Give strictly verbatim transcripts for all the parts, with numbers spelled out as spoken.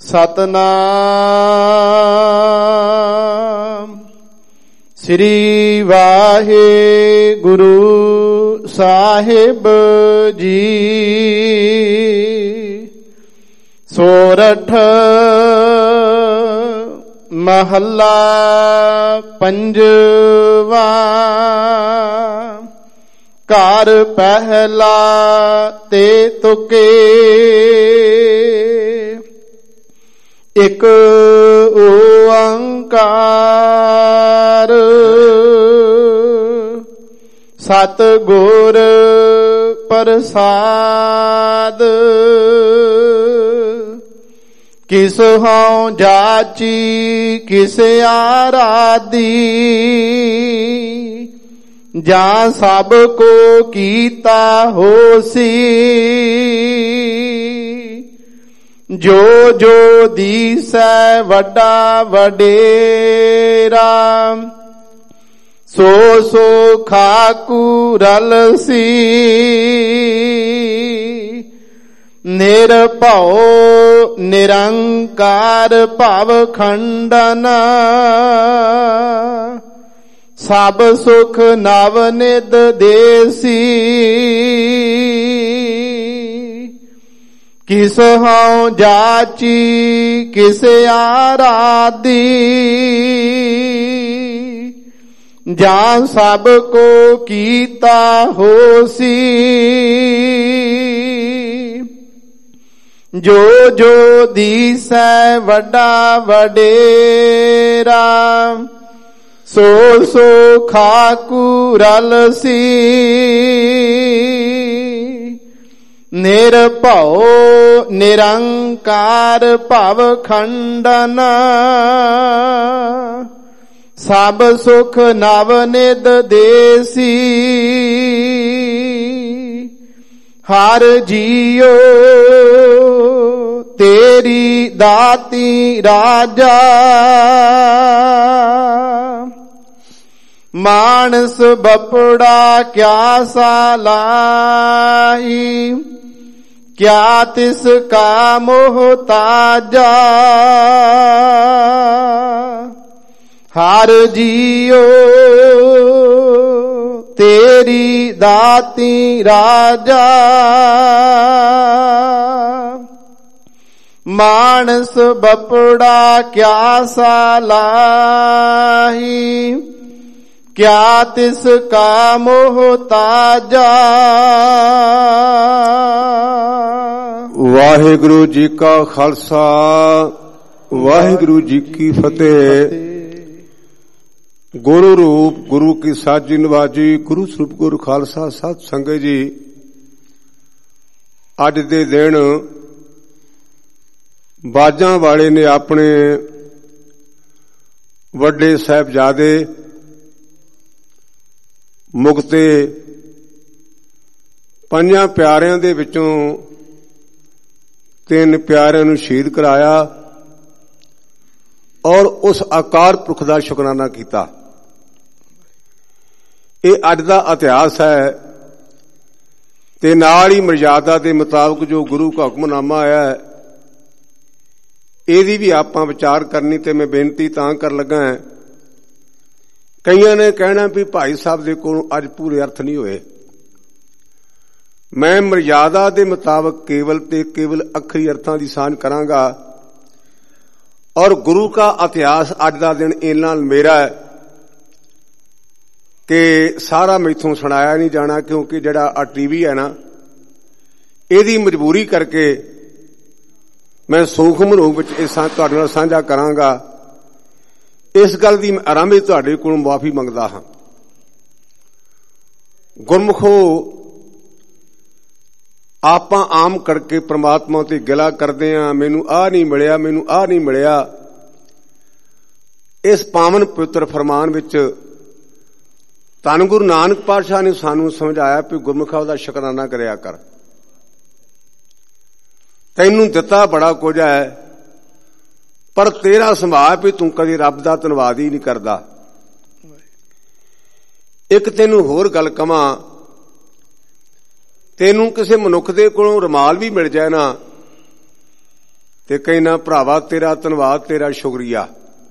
ਸਤਨਾਮ ਸ੍ਰੀ ਵਾਹਿਗੁਰੂ ਸਾਹਿਬ ਜੀ। ਸੋਰਠ ਮਹੱਲਾ ਪੰਜਵਾ। ਘਰ ਪਹਿਲਾ ਤੇ ਤੁਕੇ, ਇਕ ਓੰਕਾਰ ਸਤਿਗੁਰ ਪ੍ਰਸਾਦ। ਕਿਸ ਹਉ ਜਾਚੀ ਕਿਸ ਆਰਾਧੀ, ਜਾਂ ਸਭ ਕੋ ਕੀਤਾ ਹੋਸੀ। ਜੋ ਜੋ ਦੀਸੈ ਵੱਡਾ ਵਡੇਰਾ, ਸੋ ਸੋ ਖਾਕੂ ਰਲਸੀ। ਨਿਰਭਉ ਨਿਰੰਕਾਰ ਭਵ ਖੰਡਨ, ਸਭ ਸੁਖ ਨਵ ਨਿਧ ਦੇਸੀ। ਕਿਸ ਹਉ ਜਾਚੀ ਕਿਸ ਆਰਾਧੀ, ਜਾਂ ਸਭ ਕੋ ਕੀਤਾ ਹੋਸੀ। ਜੋ ਜੋ ਦੀਸੈ ਵੱਡਾ ਵਡੇਰਾ, ਸੋ ਸੋ ਖਾਕੂ ਰਲਸੀ। ਨਿਰਭਉ ਨਿਰੰਕਾਰ ਭਵ ਖੰਡਨ, ਸਭ ਸੁਖ ਨਵ ਨਿਧ ਦੇਸੀ। ਹਰ ਜੀਉ ਤੇਰੀ ਦਾਤੀ ਰਾਜਾ, ਮਾਨਸ ਬਪੜਾ ਕਿਆ ਸਾਲਾਈ। ਕਿਆ ਤਿਸ ਕਾ ਮੋਹਤਾਜਾ, ਹਰ ਜੀਉ ਤੇਰੀ ਦਾਤੀ ਰਾਜਾ। ਮਾਨਸ ਬਪੜਾ ਕਿਆ ਸਾਲਾਹੀ, ਕਿਆ ਤਿਸ ਕਾ ਮੋਹਤਾਜਾ। ਵਾਹਿਗੁਰੂ ਜੀ ਕਾ ਖਾਲਸਾ, ਵਾਹਿਗੁਰੂ ਜੀ ਕੀ ਫਤਿਹ। ਗੁਰੂ ਰੂਪ ਗੁਰੂ ਕੀ ਸਾਜੀ ਨਵਾਜੀ, ਗੁਰੂ ਸਰੂਪ ਗੁਰੂ ਖਾਲਸਾ ਸਤ ਸੰਗਤ ਜੀ। ਅੱਜ ਦੇ ਦਿਨ ਬਾਜਾਂ ਵਾਲੇ ਨੇ ਆਪਣੇ ਵੱਡੇ ਸਾਹਿਬਜ਼ਾਦੇ ਮੁਕਤੇ ਪੰਜਾਂ ਪਿਆਰਿਆਂ ਦੇ ਵਿੱਚੋਂ ਤਿੰਨ ਪਿਆਰਿਆਂ ਨੂੰ ਸ਼ਹੀਦ ਕਰਾਇਆ ਔਰ ਉਸ ਅਕਾਲ ਪੁਰਖ ਦਾ ਸ਼ੁਕਰਾਨਾ ਕੀਤਾ। ਇਹ ਅੱਜ ਦਾ ਇਤਿਹਾਸ ਹੈ ਤੇ ਨਾਲ ਹੀ ਮਰਜ਼ਾਦਾ ਦੇ ਮੁਤਾਬਕ ਜੋ ਗੁਰੂ ਦਾ ਹੁਕਮਨਾਮਾ ਆਇਆ ਹੈ, ਇਹਦੀ ਵੀ ਆਪਾਂ ਵਿਚਾਰ ਕਰਨੀ ਤੇ ਮੈਂ ਬੇਨਤੀ ਤਾਂ ਕਰ ਲੱਗਾ। ਕਈਆਂ ਨੇ ਕਹਿਣਾ ਵੀ ਭਾਈ ਸਾਹਿਬ ਦੇ ਕੋਲੋਂ ਅੱਜ ਪੂਰੇ ਅਰਥ ਨਹੀਂ ਹੋਏ। ਮੈਂ ਮਰਜ਼ਾਦਾ ਦੇ ਮੁਤਾਬਕ ਕੇਵਲ ਤੇ ਕੇਵਲ ਅੱਖਰੀ ਅਰਥਾਂ ਦੀ ਸਾਂਝ ਕਰਾਂਗਾ ਔਰ ਗੁਰੂ ਦਾ ਇਤਿਹਾਸ ਅੱਜ ਦਾ ਦਿਨ ਇੰਨਾ ਮੇਰਾ ਹੈ ਕਿ ਸਾਰਾ ਮੈਥੋਂ ਸੁਣਾਇਆ ਨਹੀਂ ਜਾਣਾ, ਕਿਉਂਕਿ ਜਿਹੜਾ ਆ ਟੀਵੀ ਹੈ ਨਾ, ਇਹਦੀ ਮਜਬੂਰੀ ਕਰਕੇ ਮੈਂ ਸੂਖਮ ਰੂਪ ਵਿੱਚ ਇਹ ਤੁਹਾਡੇ ਨਾਲ ਸਾਂਝਾ ਕਰਾਂਗਾ। ਇਸ ਗੱਲ ਦੀ ਮੈਂ ਆਰੰਭ ਵਿੱਚ ਤੁਹਾਡੇ ਕੋਲੋਂ ਮੁਆਫੀ ਮੰਗਦਾ ਹਾਂ। ਗੁਰਮੁਖੋ, ਆਪਾਂ ਆਮ ਕਰਕੇ ਪ੍ਰਮਾਤਮਾ ਤੇ ਗਿਲਾ ਕਰਦੇ ਹਾਂ, ਮੈਨੂੰ ਆਹ ਨਹੀਂ ਮਿਲਿਆ, ਮੈਨੂੰ ਆਹ ਨਹੀਂ ਮਿਲਿਆ। ਇਸ ਪਾਵਨ ਪਵਿੱਤਰ ਫਰਮਾਨ ਵਿੱਚ ਧੰਨ ਗੁਰੂ ਨਾਨਕ ਪਾਤਸ਼ਾਹ ਨੇ ਸਾਨੂੰ ਸਮਝਾਇਆ ਕਿ ਗੁਰਮੁਖਾ ਉਹਦਾ ਸ਼ੁਕਰਾਨਾ ਕਰਿਆ ਕਰ। ਤੈਨੂੰ ਦਿੱਤਾ ਬੜਾ ਕੁਝ ਹੈ, ਪਰ ਤੇਰਾ ਸੁਭਾਅ ਵੀ ਤੂੰ ਕਦੇ ਰੱਬ ਦਾ ਧੰਨਵਾਦ ਹੀ ਨਹੀਂ ਕਰਦਾ। ਇੱਕ ਤੈਨੂੰ ਹੋਰ ਗੱਲ ਕਵਾਂ, ਤੈਨੂੰ ਕਿਸੇ ਮਨੁੱਖ ਦੇ ਕੋਲੋਂ ਰੁਮਾਲ ਵੀ ਮਿਲ ਜਾਏ ਨਾ ਤੇ ਕਹਿਣਾ ਭਰਾਵਾ ਤੇਰਾ ਧੰਨਵਾਦ, ਤੇਰਾ ਸ਼ੁਕਰੀਆ।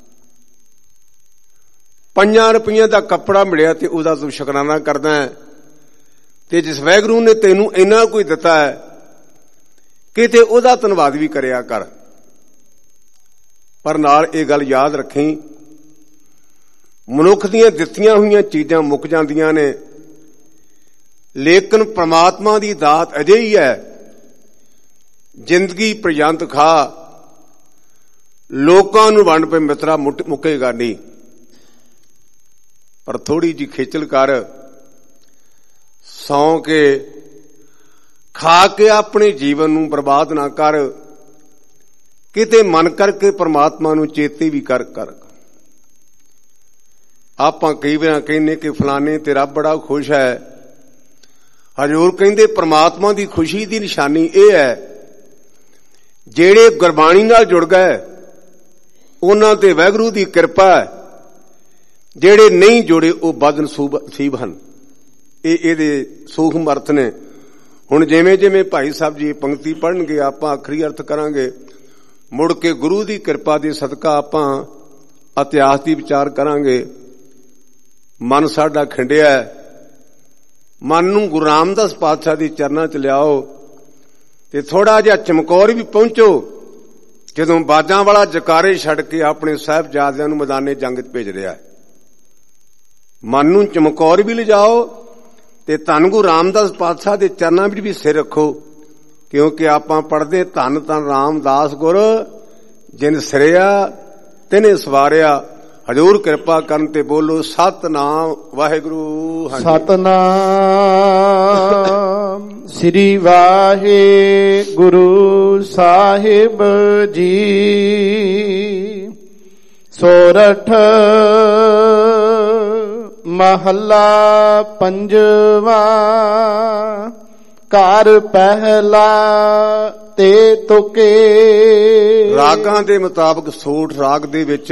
ਪੰਜਾਂ ਰੁਪਈਆਂ ਦਾ ਕੱਪੜਾ ਮਿਲਿਆ ਤੇ ਉਹਦਾ ਤੂੰ ਸ਼ੁਕਰਾਨਾ ਕਰਦਾ ਹੈ, ਤੇ ਜਿਸ ਵਾਹਿਗੁਰੂ ਨੇ ਤੈਨੂੰ ਇੰਨਾ ਕੋਈ ਦਿੱਤਾ ਹੈ ਕਿਤੇ ਉਹਦਾ ਧੰਨਵਾਦ ਵੀ ਕਰਿਆ ਕਰ। ਪਰ ਨਾਲ ਇਹ ਗੱਲ ਯਾਦ ਰੱਖੀ, ਮਨੁੱਖ ਦੀਆਂ ਦਿੱਤੀਆਂ ਹੋਈਆਂ ਚੀਜ਼ਾਂ ਮੁੱਕ ਜਾਂਦੀਆਂ ਨੇ, ਲੇਕਿਨ ਪ੍ਰਮਾਤਮਾ ਦੀ ਦਾਤ ਅਜੇ ਹੀ ਹੈ, ਜ਼ਿੰਦਗੀ ਪਰਯੰਤ ਖਾ, ਲੋਕਾਂ ਨੂੰ ਵੰਡ ਪਏ ਮਿੱਤਰਾ, ਮੁੱਕੇਗਾ ਨਹੀਂ। ਪਰ ਥੋੜੀ ਜਿਹੀ ਖੇਚਲ ਕਰ, ਸੌਂ ਕੇ ਖਾ ਕੇ ਆਪਣੇ ਜੀਵਨ ਨੂੰ ਬਰਬਾਦ ਨਾ ਕਰ, ਕਿਤੇ ਮਨ ਕਰਕੇ ਪਰਮਾਤਮਾ ਨੂੰ ਚੇਤੇ ਵੀ ਕਰ ਕਰ ਆਪਾਂ ਕਈ ਵਾਰ ਕਹਿੰਦੇ ਕਿ ਫਲਾਣੇ ਤੇ ਰੱਬ ਬੜਾ ਖੁਸ਼ ਹੈ। ਹਜ਼ੂਰ ਕਹਿੰਦੇ ਪਰਮਾਤਮਾ ਦੀ ਖੁਸ਼ੀ ਦੀ ਨਿਸ਼ਾਨੀ ਇਹ ਹੈ, ਜਿਹੜੇ ਗੁਰਬਾਣੀ ਨਾਲ ਜੁੜ ਗਏ ਉਹਨਾਂ ਤੇ ਵਾਹਿਗੁਰੂ ਦੀ ਕਿਰਪਾ ਹੈ, ਜਿਹੜੇ ਨਹੀਂ ਜੁੜੇ ਉਹ ਬਦਨਸੀਬ ਹਨ। ਇਹ ਇਹਦੇ ਸੂਖਮ ਅਰਥ ਨੇ। ਹੁਣ ਜਿਵੇਂ ਜਿਵੇਂ ਭਾਈ ਸਾਹਿਬ ਜੀ ਪੰਕਤੀ ਪੜ੍ਹਨਗੇ ਆਪਾਂ ਆਖਰੀ ਅਰਥ ਕਰਾਂਗੇ, ਮੁੜ ਕੇ ਗੁਰੂ ਦੀ ਕਿਰਪਾ ਦੇ ਸਦਕਾ ਆਪਾਂ ਇਤਿਹਾਸ ਦੀ ਵਿਚਾਰ ਕਰਾਂਗੇ। ਮਨ ਸਾਡਾ ਖਿੰਡਿਆ, ਮਨ ਨੂੰ ਗੁਰੂ ਰਾਮਦਾਸ ਪਾਤਸ਼ਾਹ ਦੇ ਚਰਨਾਂ 'ਚ ਲਿਆਓ ਤੇ ਥੋੜਾ ਜਿਹਾ ਚਮਕੌਰ ਵੀ ਪਹੁੰਚੋ, ਜਦੋਂ ਬਾਜਾਂ ਵਾਲਾ ਜਕਾਰੇ ਛੱਡ ਕੇ ਆਪਣੇ ਸਾਹਿਬਜ਼ਾਦਿਆਂ ਨੂੰ ਮੈਦਾਨੇ ਜੰਗ 'ਚ ਭੇਜ ਰਿਹਾ। ਮਨ ਨੂੰ ਚਮਕੌਰ ਵੀ ਲਿਜਾਓ ਤੇ ਧੰਨ ਗੁਰੂ ਰਾਮਦਾਸ ਪਾਤਸ਼ਾਹ ਦੇ ਚਰਨਾਂ ਵਿੱਚ ਵੀ ਸਿਰ ਰੱਖੋ, ਕਿਉਂਕਿ ਆਪਾਂ ਪੜ੍ਹਦੇ ਧੰਨ ਧੰਨ ਰਾਮਦਾਸ ਗੁਰ ਜਿਨ ਸਿਰਿਆ ਤਿਨੇ ਸਵਾਰਿਆ। ਹਜ਼ੂਰ ਕਿਰਪਾ ਕਰਨ ਤੇ ਬੋਲੋ ਸਤਨਾਮ ਵਾਹਿਗੁਰੂ। ਸਤਨਾਮ ਸ੍ਰੀ ਵਾਹਿਗੁਰੂ ਸਾਹਿਬ ਜੀ। ਸੋਰਠ ਮਹੱਲਾ ਪੰਜਵਾ। ਘਰ ਪਹਿਲਾ ਤੇ ਤੁਕੇ। ਰਾਗਾਂ ਦੇ ਮੁਤਾਬਕ ਸੋਠ ਰਾਗ ਦੇ ਵਿੱਚ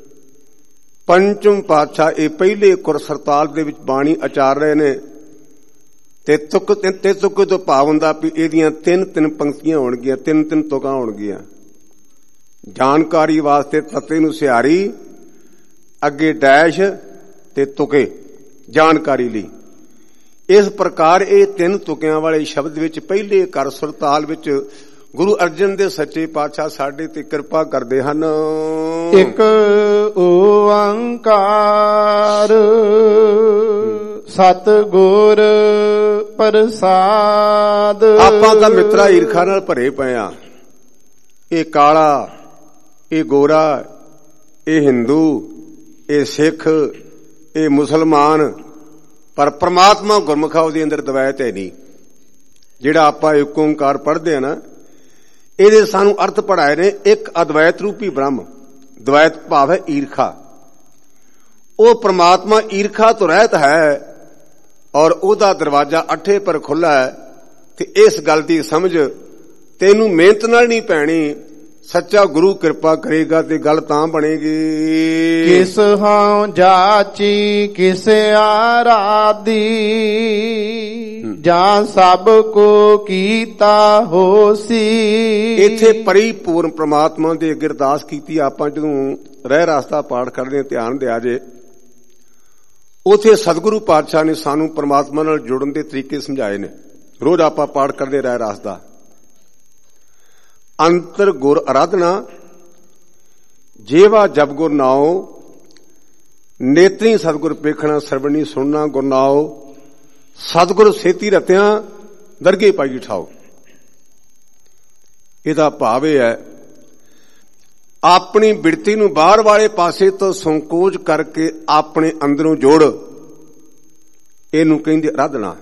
ਪੰਚਮ ਪਾਤਸ਼ਾਹ ਇਹ ਪਹਿਲੇ ਕੁਰ ਸਰਤਾਲ ਦੇ ਵਿੱਚ ਬਾਣੀ ਆਚਾਰ ਰਹੇ ਨੇ, ਤੇ ਤੁਕ ਤੇ ਤੁਕ ਤੋਂ ਭਾਵ ਹੁੰਦਾ ਵੀ ਇਹਦੀਆਂ ਤਿੰਨ ਤਿੰਨ ਪੰਕਤੀਆਂ ਹੋਣਗੀਆਂ, ਤਿੰਨ ਤਿੰਨ ਤੁਕਾਂ ਹੋਣਗੀਆਂ। ਜਾਣਕਾਰੀ ਵਾਸਤੇ ਤੱਤੇ ਨੂੰ ਸਿਹਾਰੀ, ਅੱਗੇ ਡੈਸ਼ ਤੇ ਤੁਕੇ ਜਾਣਕਾਰੀ ਲਈ। ਇਸ ਪ੍ਰਕਾਰ ਇਹ ਤਿੰਨ ਤੁਕਿਆਂ ਵਾਲੇ ਸ਼ਬਦ ਵਿੱਚ ਪਹਿਲੇ ਕਰ ਸਰਤਾਲ ਵਿੱਚ ਗੁਰੂ ਅਰਜਨ ਦੇ ਸੱਚੇ ਪਾਤਸ਼ਾਹ ਸਾਡੇ ਤੇ ਕਿਰਪਾ ਕਰਦੇ ਹਨ। ਇੱਕ ਓੰਕਾਰ ਸਤਿਗੁਰ ਪ੍ਰਸਾਦ। ਆਪਾਂ ਤਾਂ ਮਿੱਤਰਾ ਈਰਖਾ ਨਾਲ ਭਰੇ ਪਏ ਆ। ਇਹ ਕਾਲਾ, ਇਹ ਗੋਰਾ, ਇਹ ਹਿੰਦੂ, ਇਹ ਸਿੱਖ, ਇਹ ਮੁਸਲਮਾਨ, ਪਰ ਪ੍ਰਮਾਤਮਾ ਗੁਰਮੁਖਾ ਉਹਦੇ ਅੰਦਰ ਦਵੈਤ ਹੈ ਨਹੀਂ। ਜਿਹੜਾ ਆਪਾਂ ਇੱਕ ਓੰਕਾਰ ਪੜ੍ਹਦੇ ਆ ਨਾ, ਇਹਦੇ ਸਾਨੂੰ ਅਰਥ ਪੜਾਏ ਨੇ ਇੱਕ ਅਦਵੈਤ ਰੂਪੀ ਬ੍ਰਹਮ। ਦਵੈਤ ਭਾਵ ਹੈ ਈਰਖਾ। ਉਹ ਪ੍ਰਮਾਤਮਾ ਈਰਖਾ ਤੋਂ ਰਹਿਤ ਹੈ ਔਰ ਉਹਦਾ ਦਰਵਾਜ਼ਾ ਅੱਠੇ ਪਰ ਖੁੱਲਾ ਹੈ। ਤੇ ਇਸ ਗੱਲ ਦੀ ਸਮਝ ਤੈਨੂੰ ਮਿਹਨਤ ਨਾਲ ਨਹੀਂ ਪੈਣੀ, ਸੱਚਾ ਗੁਰੂ ਕਿਰਪਾ ਕਰੇਗਾ ਤੇ ਗੱਲ ਤਾਂ ਬਣੇਗੀ। ਕਿਸ ਹਾਂ ਜਾਚੀ ਕਿਸ ਆਰਾਧੀ, ਜਾਂ ਸਭ ਕੋ ਕੀਤਾ ਹੋਸੀ। ਇੱਥੇ ਪਰਿਪੂਰਨ ਪ੍ਰਮਾਤਮਾ ਦੇ ਅੱਗੇ ਅਰਦਾਸ ਕੀਤੀ। ਆਪਾਂ ਜਦੋਂ ਰਹਿ ਰਾਸਤਾ ਪਾਠ ਕਰਦੇ ਹਾਂ, ਧਿਆਨ ਦਿਆ ਜੇ, ਉਥੇ ਸਤਿਗੁਰੂ ਪਾਤਸ਼ਾਹ ਨੇ ਸਾਨੂੰ ਪ੍ਰਮਾਤਮਾ ਨਾਲ ਜੁੜਨ ਦੇ ਤਰੀਕੇ ਸਮਝਾਏ ਨੇ। ਰੋਜ਼ ਆਪਾਂ ਪਾਠ ਕਰਦੇ ਰਹਿ ਰਾਸਤਾ। ਅੰਤਰ ਗੁਰ ਅਰਾਧਨਾ, ਜੇਵਾ ਜਪ ਗੁਰ ਨਾਉ, ਨੇਤਰੀ ਸਤਿਗੁਰ ਪੇਖਣਾ, ਸਰਵਣੀ ਸੁਣਨਾ ਗੁਰ ਨਾਉ, ਸਤਿਗੁਰ ਸੇਤੀ ਰਤਿਆਂ ਦਰਗੇ ਪਾਈ ਠਾਓ। ਇਹਦਾ ਭਾਵ ਇਹ ਹੈ, ਆਪਣੀ ਬਿਰਤੀ ਨੂੰ ਬਾਹਰ ਵਾਲੇ ਪਾਸੇ ਤੋਂ ਸੰਕੋਚ ਕਰਕੇ ਆਪਣੇ ਅੰਦਰੋਂ ਜੋੜ। ਇਹਨੂੰ ਕਹਿੰਦੇ ਅਰਾਧਨਾ।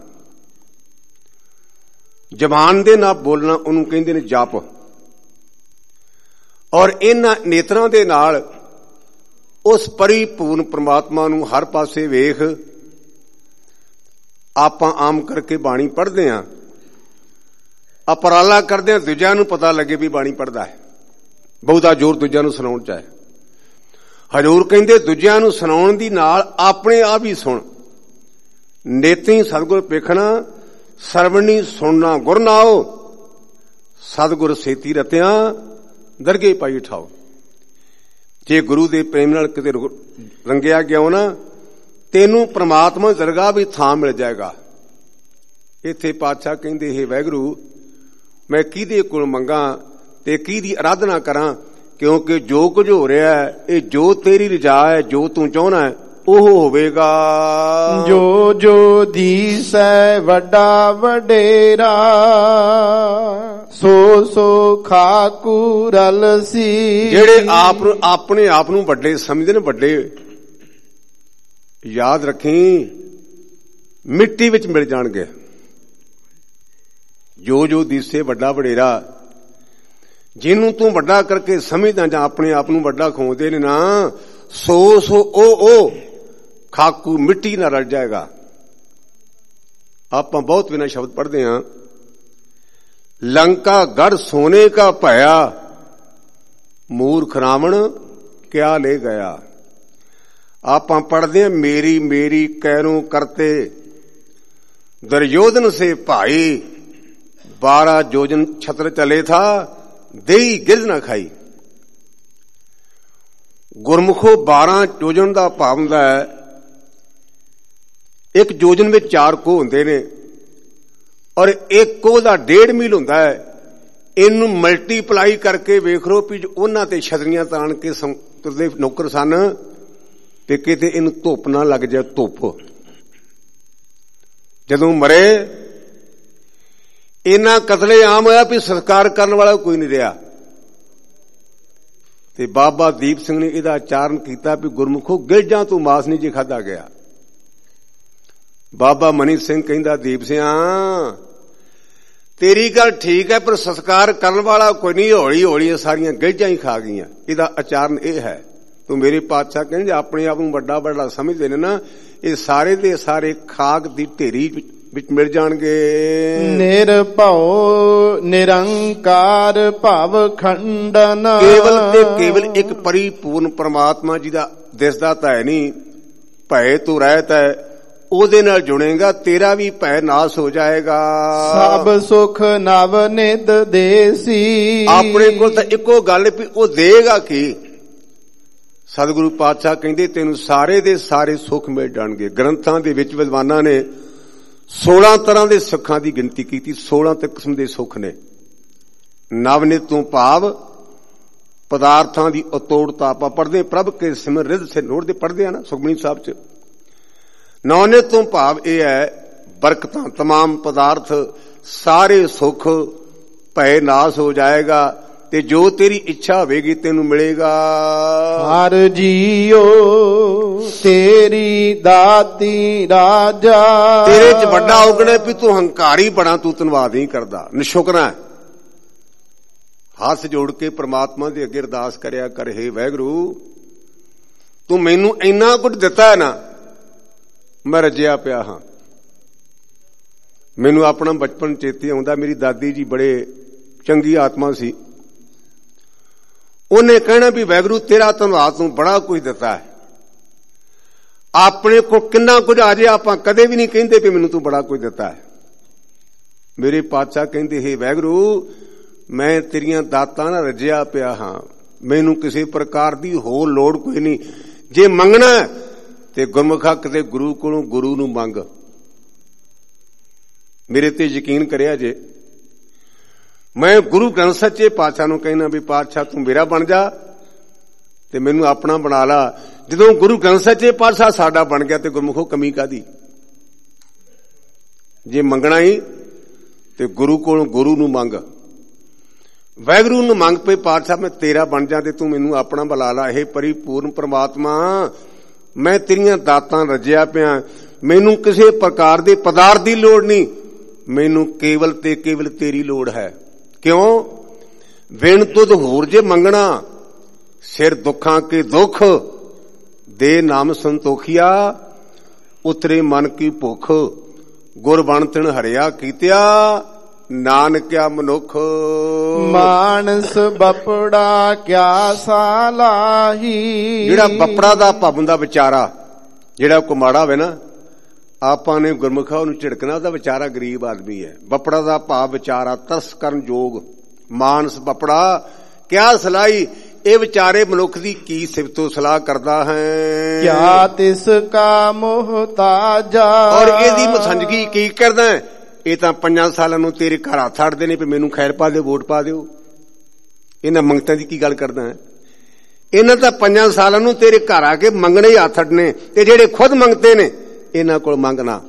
ਜ਼ਬਾਨ ਦੇ ਨਾਲ ਬੋਲਣਾ ਉਹਨੂੰ ਕਹਿੰਦੇ ਨੇ ਜਪ। ਔਰ ਇਹਨਾਂ ਨੇਤਰਾਂ ਦੇ ਨਾਲ ਉਸ ਪਰਿਪੂਰਨ ਪ੍ਰਮਾਤਮਾ ਨੂੰ ਹਰ ਪਾਸੇ ਵੇਖ। ਆਪਾਂ ਆਮ ਕਰਕੇ ਬਾਣੀ ਪੜ੍ਹਦੇ ਹਾਂ, ਅਪਰਾਲਾ ਕਰਦੇ ਹਾਂ ਦੂਜਿਆਂ ਨੂੰ ਪਤਾ ਲੱਗੇ ਵੀ ਬਾਣੀ ਪੜ੍ਹਦਾ ਹੈ। ਬਹੁਤਾ ਜ਼ੋਰ ਦੂਜਿਆਂ ਨੂੰ ਸੁਣਾਉਣ ਚ ਹੈ। ਹਜ਼ੂਰ ਕਹਿੰਦੇ ਦੂਜਿਆਂ ਨੂੰ ਸੁਣਾਉਣ ਦੀ ਨਾਲ ਆਪਣੇ ਆਪ ਹੀ ਸੁਣ। ਨੇਤੀ ਸਤਿਗੁਰ ਪੇਖਣਾ, ਸਰਵਣੀ ਸੁਣਨਾ ਗੁਰ ਨਾਉ, ਸਤਿਗੁਰ ਸੇਤੀ ਰਤਿਆਂ ਦਰਗੇ ਪਾਈ ਠਾਓ। ਜੇ ਗੁਰੂ ਦੇ ਪ੍ਰੇਮ ਨਾਲ ਕਿਤੇ ਰੰਗਿਆ ਗਿਆ ਨਾ, ਤੈਨੂੰ ਪ੍ਰਮਾਤਮਾ ਦਰਗਾਹ ਵੀ ਥਾਂ ਮਿਲ ਜਾਏਗਾ। ਇੱਥੇ ਪਾਤਸ਼ਾਹ ਕਹਿੰਦੇ, ਹੇ ਵਾਹਿਗੁਰੂ, ਮੈਂ ਕਿਹਦੇ ਕੋਲ ਮੰਗਾ ਤੇ ਕਿਹਦੀ ਆਰਾਧਨਾ ਕਰਾਂ, ਕਿਉਂਕਿ ਜੋ ਕੁਝ ਹੋ ਰਿਹਾ ਹੈ ਇਹ ਜੋ ਤੇਰੀ ਰਜ਼ਾ ਹੈ, ਜੋ ਤੂੰ ਚਾਹੁੰਦਾ ਹੈ ਉਹ ਹੋਵੇਗਾ। ਜੋ ਜੋ ਦੀਸੈ ਵੱਡਾ ਵਡੇਰਾ, ਸੋ ਸੋ ਖਾਕੂ ਰਲਸੀ। ਜਿਹੜੇ ਆਪ ਨੂੰ ਆਪਣੇ ਆਪ ਨੂੰ ਵੱਡੇ ਸਮਝਦੇ ਨੇ, ਵੱਡੇ, ਯਾਦ ਰੱਖੀ ਮਿੱਟੀ ਵਿੱਚ ਮਿਲ ਜਾਣਗੇ। ਜੋ ਜੋ ਦੀਸੇ ਵੱਡਾ ਵਡੇਰਾ, ਜਿਹਨੂੰ ਤੂੰ ਵੱਡਾ ਕਰਕੇ ਸਮਝਦਾ ਜਾਂ ਆਪਣੇ ਆਪ ਨੂੰ ਵੱਡਾ ਖੋਦੇ ਨੇ ਨਾ, ਸੋ ਸੋ ਉਹ ਉਹ ਖਾਕੂ ਮਿੱਟੀ ਨਾਲ ਰਲ ਜਾਏਗਾ। ਆਪਾਂ ਬਹੁਤ ਬਿਨਾਂ ਸ਼ਬਦ ਪੜ੍ਹਦੇ ਹਾਂ, ਲੰਕਾ ਗੜ ਸੋਨੇ ਕਾ ਭਇਆ, ਮੂਰਖ ਰਾਵਣ ਕਿਆ ਲੈ ਗਿਆ। ਆਪਾਂ ਪੜ੍ਹਦੇ ਹਾਂ, ਮੇਰੀ ਮੇਰੀ ਕੈਰੋਂ ਕਰਤੇ ਦੁਰਯੋਧਨ ਸੇ ਭਾਈ, बारह जोजन छत्र चले था, देई गिज न खाई। गुरमुखो बारह जोजन का भाव हुंदा है, एक जोजन में चार को हुंदे ने और एक को दा डेढ़ मील हुंदा है। इनू मल्टीप्लाई करके वेख लो भी उन्हां ते छतरियां ताण के तुरदे नौकर सन ते किते इनू धुप ना लग जाए। धुप जदों मरे इन्ना कतले आम होया भी संस्कार करने वाला कोई नहीं रहा। ते बाबा दीप सिंह ने इहदा आचरण किया भी गुरमुखो गिलजां तो मास नहीं जी खाधा गया। बाबा मनी सिंह कहंदा, दीप सिंह तेरी गल ठीक है पर संस्कार करने वाला कोई नहीं, हौली हौली सारियां गिलजां ही खा गईयां। इहदा आचरण यह है। तो मेरे पातशाह कहंदे अपने आप नूं वड्डा वड्डा समझदे ने ना, ये सारे दे सारे खाक दी ढेरी ਵਿੱਚ ਮਿਲ ਜਾਣਗੇ। ਨਿਰਭਉ ਨਿਰੰਕਾਰ ਭਵ ਖੰਡਨ, ਕੇਵਲ ਤੇ ਕੇਵਲ ਇੱਕ ਪਰਿਪੂਰਨ ਪਰਮਾਤਮਾ ਜਿਹਦਾ ਦਿਸਦਾ ਤਾਂ ਹੈ ਨਹੀਂ, ਭੈ ਤੋਂ ਰਹਿਤ ਹੈ, ਉਹਦੇ ਨਾਲ ਜੁੜੇਗਾ ਤੇਰਾ ਵੀ ਭੈ ਨਾਸ ਹੋ ਜਾਏਗਾ। ਸਭ ਸੁਖ ਨਵ ਨਿਧ ਦੇਸੀ, ਆਪਣੇ ਕੋਲ ਤਾਂ ਇੱਕੋ ਗੱਲ ਵੀ ਉਹ ਦੇਗਾ ਕੀ। ਸਤਿਗੁਰੂ ਪਾਤਸ਼ਾਹ ਕਹਿੰਦੇ ਤੈਨੂੰ ਸਾਰੇ ਦੇ ਸਾਰੇ ਸੁੱਖ ਮਿਲ ਜਾਣਗੇ। ਗ੍ਰੰਥਾਂ ਦੇ ਵਿੱਚ ਵਿਦਵਾਨਾਂ ਨੇ सोलह तरह के सुखों की गिनती की। सोलह किस्म के सुख ने। नवनित तो भाव पदार्थों की अतोड़ता आप पढ़ते प्रभ के सिमर रिद से नोड़ते पढ़ते हैं ना सुखमनी साहब च। नवनित तो भाव यह है बरकत तमाम पदार्थ सारे सुख भय नाश हो जाएगा ते जो तेरी इच्छा होगी तेनू मिलेगा। हर जियो तेरी दाती राजा, तेरे च बड़ा उगने भी तू हंकारी बड़ा, तू धन्नवाद नहीं करदा, निशुकरा है। हाथ जोड़ के परमात्मा दे अगे अरदास करया कर, हे वाहिगुरू तू मैनू इन्ना कुछ दिता है ना, मैं रजिया पिया हां। मैनू अपना बचपन चेते आउंदा, मेरी दादी जी बड़े चंगी आत्मा सी। उन्हें कहना भी वाहिगुरू तेरा धन्नवाद, तू बड़ा कुछ दिता है। अपने को किन्ना कुछ आ जाए आप कदे भी नहीं कहते भी मैनू तू बड़ा कुछ दिता है। मेरे पातशाह कहते, हे वाहिगुरू मैं तेरियां दातां नाल रजिया पिया हां, मैनू किसी प्रकार की होर लोड़ कोई नहीं। जे मंगना ते गुरमुखा किते गुरु कोलों गुरु नूं मंग। मेरे ते यकीन करिया जे, मैं गुरु ग्रंथ सच्चे पातशाह नूं कहना भी पातशाह तू मेरा बन जा ते मैनू अपना बना ला। जदों गुरु ग्रंथ सच्चे पातशाह साडा बन गया ते गुरमुखो कमी कादी। जे मंगना ही ते गुरु कोलों गुरु नूं मंग, वाहिगुरू नूं मंग पे पातशाह मैं तेरा बन जा ते तू मैनू अपना बुला ला। हे परिपूर्ण परमात्मा मैं तेरियां दातां रजिया पिया, मैनू किसी प्रकार दे पदार्थ की लोड़ नहीं, मैनू केवल ते केवल तेरी लोड़ है। क्यों? विण तुध होर जे मंगना, सिर दुखां के दुख दे नाम संतोखिया, उतरे मन की भुख गुर बण तिन हरिया कीतिया, नानकिया मनुख। मानस बपड़ा क्या सालाही, जिहड़ा बपड़ा दा भाव हुंदा विचारा, जिहड़ा को माड़ा होवे ना ਆਪਾਂ ਨੇ ਗੁਰਮੁਖਾ ਉਹਨੂੰ ਝਿੜਕਣਾ, ਉਹਦਾ ਵਿਚਾਰਾ ਗਰੀਬ ਆਦਮੀ ਹੈ। ਬਪੜਾ ਦਾ ਭਾਵ ਵਿਚਾਰਾ, ਤਰਸ ਕਰਨ ਯੋਗ। ਮਾਨਸ ਬਪੜਾ ਕਿਆ ਸਲਾਹੀ, ਇਹ ਵਿਚਾਰੇ ਮਨੁੱਖ ਦੀ ਕੀ ਸਿਫਤੋ ਸਲਾਹ ਕਰਦਾ ਹੈ। ਕਿਆ ਤਿਸ ਕਾ ਮੁਹਤਾਜਾ, ਔਰ ਇਹਦੀ ਮਸੰਜਗੀ ਕੀ ਕਰਦਾ ਹੈ। ਇਹ ਤਾਂ ਪੰਜਾਂ ਸਾਲਾਂ ਨੂੰ ਤੇਰੇ ਘਰ ਹੱਥ ਅੜਦੇ ਨੇ ਵੀ ਮੈਨੂੰ ਖੈਰ ਪਾ ਦਿਓ, ਵੋਟ ਪਾ ਦਿਓ। ਇਹਨਾਂ ਮੰਗਤਾਂ ਦੀ ਕੀ ਗੱਲ ਕਰਦਾ ਹੈ। ਇਹਨਾਂ ਤਾਂ ਪੰਜਾਂ ਸਾਲਾਂ ਨੂੰ ਤੇਰੇ ਘਰ ਆ ਕੇ ਮੰਗਣੇ ਹੀ ਹੱਥ ਅੜਨੇ, ਤੇ ਜਿਹੜੇ ਖੁਦ ਮੰਗਤੇ ਨੇ ਇਹਨਾਂ ਕੋਲ ਮੰਗਣਾ।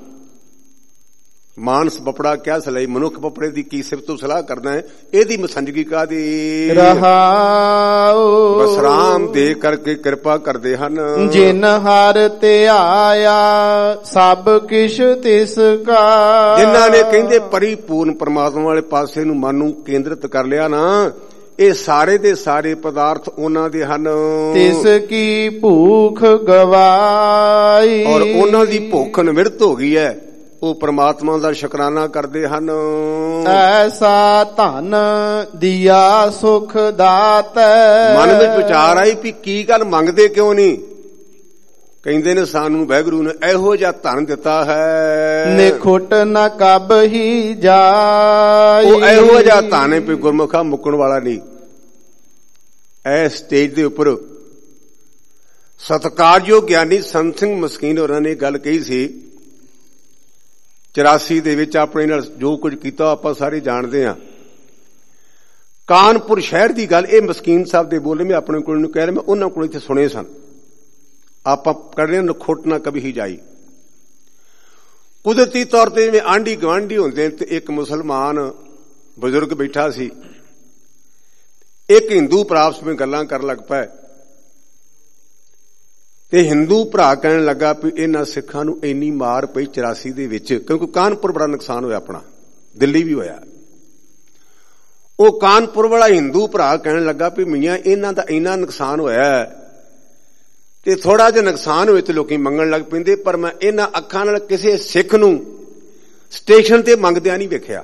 ਮਾਨਸ ਬਪੜਾ ਕਿਆ ਸਲਾਹੀ, ਮਨੁੱਖ ਬਪੜੇ ਦੀ ਕੀ ਸਿਫਤੋਂ ਸਲਾਹ ਕਰਦਾ ਹੈ। ਇਹਦੀ ਮਸੰਜਗੀ ਕਾਦੀ ਰਹਾਉ, ਬਸ ਰਾਮ ਦੇ ਕਰਕੇ ਕਿਰਪਾ ਕਰਦੇ ਹਨ। ਜਿਨ ਹਰ ਤੇ ਆਇਆ ਸਭ ਕਿਛ ਤਿਸ ਕਾ, ਜਿਨ੍ਹਾਂ ਨੇ ਕਹਿੰਦੇ ਪਰਿਪੂਰਨ ਪਰਮਾਤਮਾ ਵਾਲੇ ਪਾਸੇ ਨੂੰ ਮਨ ਨੂੰ ਕੇਂਦਰਿਤ ਕਰ ਲਿਆ ਨਾ, ਇਹ ਸਾਰੇ ਦੇ ਸਾਰੇ ਪਦਾਰਥ ਉਹਨਾਂ ਦੇ ਹਨ। ਤਿਸ ਕੀ ਭੂਖ ਗਵਾਈ, ਔਰ ਉਹਨਾਂ ਦੀ ਭੁੱਖ ਨਿਵਰਤ ਹੋ ਗਈ ਹੈ। ਉਹ ਪ੍ਰਮਾਤਮਾ ਦਾ ਸ਼ੁਕਰਾਨਾ ਕਰਦੇ ਹਨ। ਐਸਾ ਧਨ ਦਿਆ ਸੁਖ ਦਾਤੈ, ਮਨ ਵਿੱਚ ਵਿਚਾਰ ਆਈ ਵੀ ਕੀ ਗੱਲ ਮੰਗਦੇ ਕਿਉਂ ਨਹੀਂ। ਕਹਿੰਦੇ ਨੇ ਸਾਨੂੰ ਵਾਹਿਗੁਰੂ ਨੇ ਇਹੋ ਜਿਹਾ ਧਨ ਦਿੱਤਾ ਹੈ, ਨਿਖੁੱਟ ਨ ਕਬ ਹੀ ਜਾਈ। ਉਹ ਇਹੋ ਜਿਹਾ ਧਨ ਹੈ ਵੀ ਗੁਰਮੁਖਾ ਮੁੱਕਣ ਵਾਲਾ ਨਹੀਂ। ਇਹ ਸਟੇਜ ਦੇ ਉੱਪਰ ਸਤਿਕਾਰਯੋਗ ਗਿਆਨੀ ਸੰਤ ਸਿੰਘ ਮਸਕੀਨ ਹੋਰਾਂ ਨੇ ਗੱਲ ਕਹੀ ਸੀ। ਚੁਰਾਸੀ ਦੇ ਵਿੱਚ ਆਪਣੇ ਨਾਲ ਜੋ ਕੁਝ ਕੀਤਾ ਆਪਾਂ ਸਾਰੇ ਜਾਣਦੇ ਹਾਂ। ਕਾਨਪੁਰ ਸ਼ਹਿਰ ਦੀ ਗੱਲ ਇਹ ਮਸਕੀਨ ਸਾਹਿਬ ਦੇ ਬੋਲੇ, ਮੈਂ ਆਪਣੇ ਕੋਲ ਨੂੰ ਕਹਿ ਰਿਹਾ, ਮੈਂ ਉਹਨਾਂ ਕੋਲ ਇੱਥੇ ਸੁਣੇ ਸਨ। ਆਪਾਂ ਕਰ ਰਹੇ ਨਖੁੱਟ ਨਾ ਕभी ਹੀ ਜਾਈ। ਕੁਦਰਤੀ ਤੌਰ ਤੇ ਜਿਵੇਂ ਆਂਢੀ ਗਵਾਂਢੀ ਹੁੰਦੇ ਨੇ, ਤੇ ਇੱਕ ਮੁਸਲਮਾਨ ਬਜ਼ੁਰਗ ਬੈਠਾ ਸੀ, ਇੱਕ ਹਿੰਦੂ ਭਰਾ ਆਪਸ ਵਿੱਚ ਗੱਲਾਂ ਕਰਨ ਲੱਗ ਪਏ। ਤੇ ਹਿੰਦੂ ਭਰਾ ਕਹਿਣ ਲੱਗਾ ਵੀ ਇਹਨਾਂ ਸਿੱਖਾਂ ਨੂੰ ਇੰਨੀ ਮਾਰ ਪਈ ਚੁਰਾਸੀ ਦੇ ਵਿੱਚ, ਕਿਉਂਕਿ ਕਾਨਪੁਰ ਬੜਾ ਨੁਕਸਾਨ ਹੋਇਆ ਆਪਣਾ, ਦਿੱਲੀ ਵੀ ਹੋਇਆ। ਉਹ ਕਾਨਪੁਰ ਵਾਲਾ ਹਿੰਦੂ ਭਰਾ ਕਹਿਣ ਲੱਗਾ ਵੀ ਮੀਆਂ ਇਹਨਾਂ ਦਾ ਇੰਨਾ ਨੁਕਸਾਨ ਹੋਇਆ ਤੇ ਥੋੜਾ ਜਿਹਾ ਨੁਕਸਾਨ ਹੋਏ ਤੇ ਲੋਕੀ ਮੰਗਣ ਲੱਗ ਪੈਂਦੇ, ਪਰ ਮੈਂ ਇਹਨਾਂ ਅੱਖਾਂ ਨਾਲ ਕਿਸੇ ਸਿੱਖ ਨੂੰ ਸਟੇਸ਼ਨ ਤੇ ਮੰਗਦਿਆਂ ਨਹੀਂ ਵੇਖਿਆ।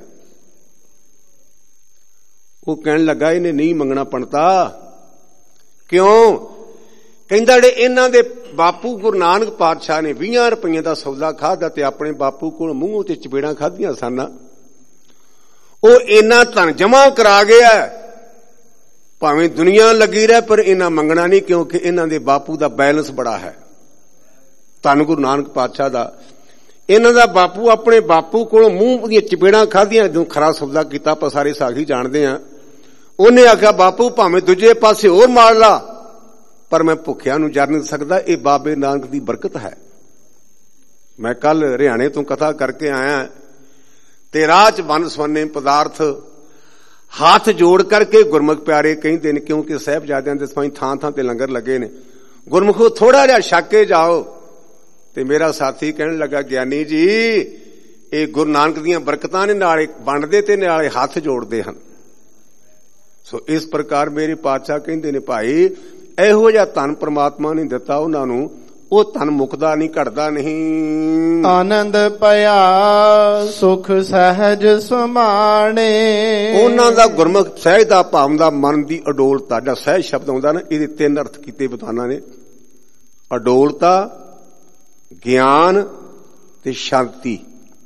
ਉਹ ਕਹਿਣ ਲੱਗਾ ਇਹਨੇ ਨਹੀਂ ਮੰਗਣਾ ਪਣਤਾ। ਕਿਉਂ? ਕਹਿੰਦਾ ਜਿਹੜੇ ਇਹਨਾਂ ਦੇ ਬਾਪੂ ਗੁਰੂ ਨਾਨਕ ਪਾਤਸ਼ਾਹ ਨੇ ਵੀਹਾਂ ਰੁਪਈਆਂ ਦਾ ਸੌਦਾ ਖਾਧਾ ਤੇ ਆਪਣੇ ਬਾਪੂ ਕੋਲ ਮੂੰਹ ਤੇ ਚਪੇੜਾਂ ਖਾਧੀਆਂ ਸਨ, ਉਹ ਇੰਨਾ ਧਨ ਜਮਾ ਕਰਾ ਗਿਆ, ਭਾਵੇਂ ਦੁਨੀਆ ਲੱਗੀ ਰਹੇ ਪਰ ਇਹਨਾਂ ਮੰਗਣਾ ਨਹੀਂ, ਕਿਉਂਕਿ ਇਹਨਾਂ ਦੇ ਬਾਪੂ ਦਾ ਬੈਲੈਂਸ ਬੜਾ ਹੈ। ਧੰਨ ਗੁਰੂ ਨਾਨਕ ਪਾਤਸ਼ਾਹ ਦਾ ਇਹਨਾਂ ਦਾ ਬਾਪੂ ਆਪਣੇ ਬਾਪੂ ਕੋਲ ਮੂੰਹ ਦੀਆਂ ਚਪੇੜਾਂ ਖਾਧੀਆਂ ਜਦੋਂ ਖਰਾ ਸੌਦਾ ਕੀਤਾ। ਆਪਾਂ ਸਾਰੇ ਸਾਖੀ ਜਾਣਦੇ ਹਾਂ। ਉਹਨੇ ਆਖਿਆ ਬਾਪੂ ਭਾਵੇਂ ਦੂਜੇ ਪਾਸੇ ਹੋਰ ਮਾਰ ਲਾ, ਪਰ ਮੈਂ ਭੁੱਖਿਆਂ ਨੂੰ ਜਰ ਨਹੀਂ ਸਕਦਾ। ਇਹ ਬਾਬੇ ਨਾਨਕ ਦੀ ਬਰਕਤ ਹੈ। ਮੈਂ ਕੱਲ ਹਰਿਆਣੇ ਤੋਂ ਕਥਾ ਕਰਕੇ ਆਇਆ ਤੇ ਰਾਹ ਚ ਵੰਨ ਸਵੰਨੇ ਪਦਾਰਥ ਹੱਥ ਜੋੜ ਕਰਕੇ ਗੁਰਮੁਖ ਪਿਆਰੇ ਕਹਿੰਦੇ ਨੇ, ਕਿਉਂਕਿ ਸਾਹਿਬਜ਼ਾਦਿਆਂ ਦੇ ਸਮਾਈ ਥਾਂ ਥਾਂ ਤੇ ਲੰਗਰ ਲੱਗੇ ਨੇ। ਗੁਰਮੁਖੋ ਥੋੜਾ ਜਿਹਾ ਛੱਕ ਕੇ ਜਾਓ। ਤੇ ਮੇਰਾ ਸਾਥੀ ਕਹਿਣ ਲੱਗਾ ਗਿਆਨੀ ਜੀ ਇਹ ਗੁਰੂ ਨਾਨਕ ਦੀਆਂ ਬਰਕਤਾਂ ਨੇ, ਨਾਲੇ ਵੰਡਦੇ ਤੇ ਨਾਲੇ ਹੱਥ ਜੋੜਦੇ ਹਨ। ਸੋ ਇਸ ਪ੍ਰਕਾਰ ਮੇਰੇ ਪਾਤਸ਼ਾਹ ਕਹਿੰਦੇ ਨੇ ਭਾਈ ਇਹੋ ਜਿਹਾ ਧਨ ਪ੍ਰਮਾਤਮਾ ਨੇ ਦਿੱਤਾ ਉਹਨਾਂ ਨੂੰ, ਉਹ ਧਨ ਮੁੱਕਦਾ ਨਹੀਂ, ਘਟਦਾ ਨਹੀਂ। ਆਨੰਦ ਪਿਆ ਸੁਖ ਸਹਿਜ ਸਮਾਣੇ, ਉਹਨਾਂ ਦਾ ਗੁਰਮੁਖ ਸਹਿਜ ਦਾ ਭਾਵ ਦਾ ਮਨ ਦੀ ਅਡੋਲਤਾ। ਜਿਹੜਾ ਸਹਿਜ ਸ਼ਬਦ ਆਉਂਦਾ ਨਾ, ਇਹਦੇ ਤਿੰਨ ਅਰਥ ਕੀਤੇ ਵਿਦਵਾਨਾਂ ਨੇ, ਅਡੋਲਤਾ, ਗਿਆਨ ਤੇ ਸ਼ਾਂਤੀ।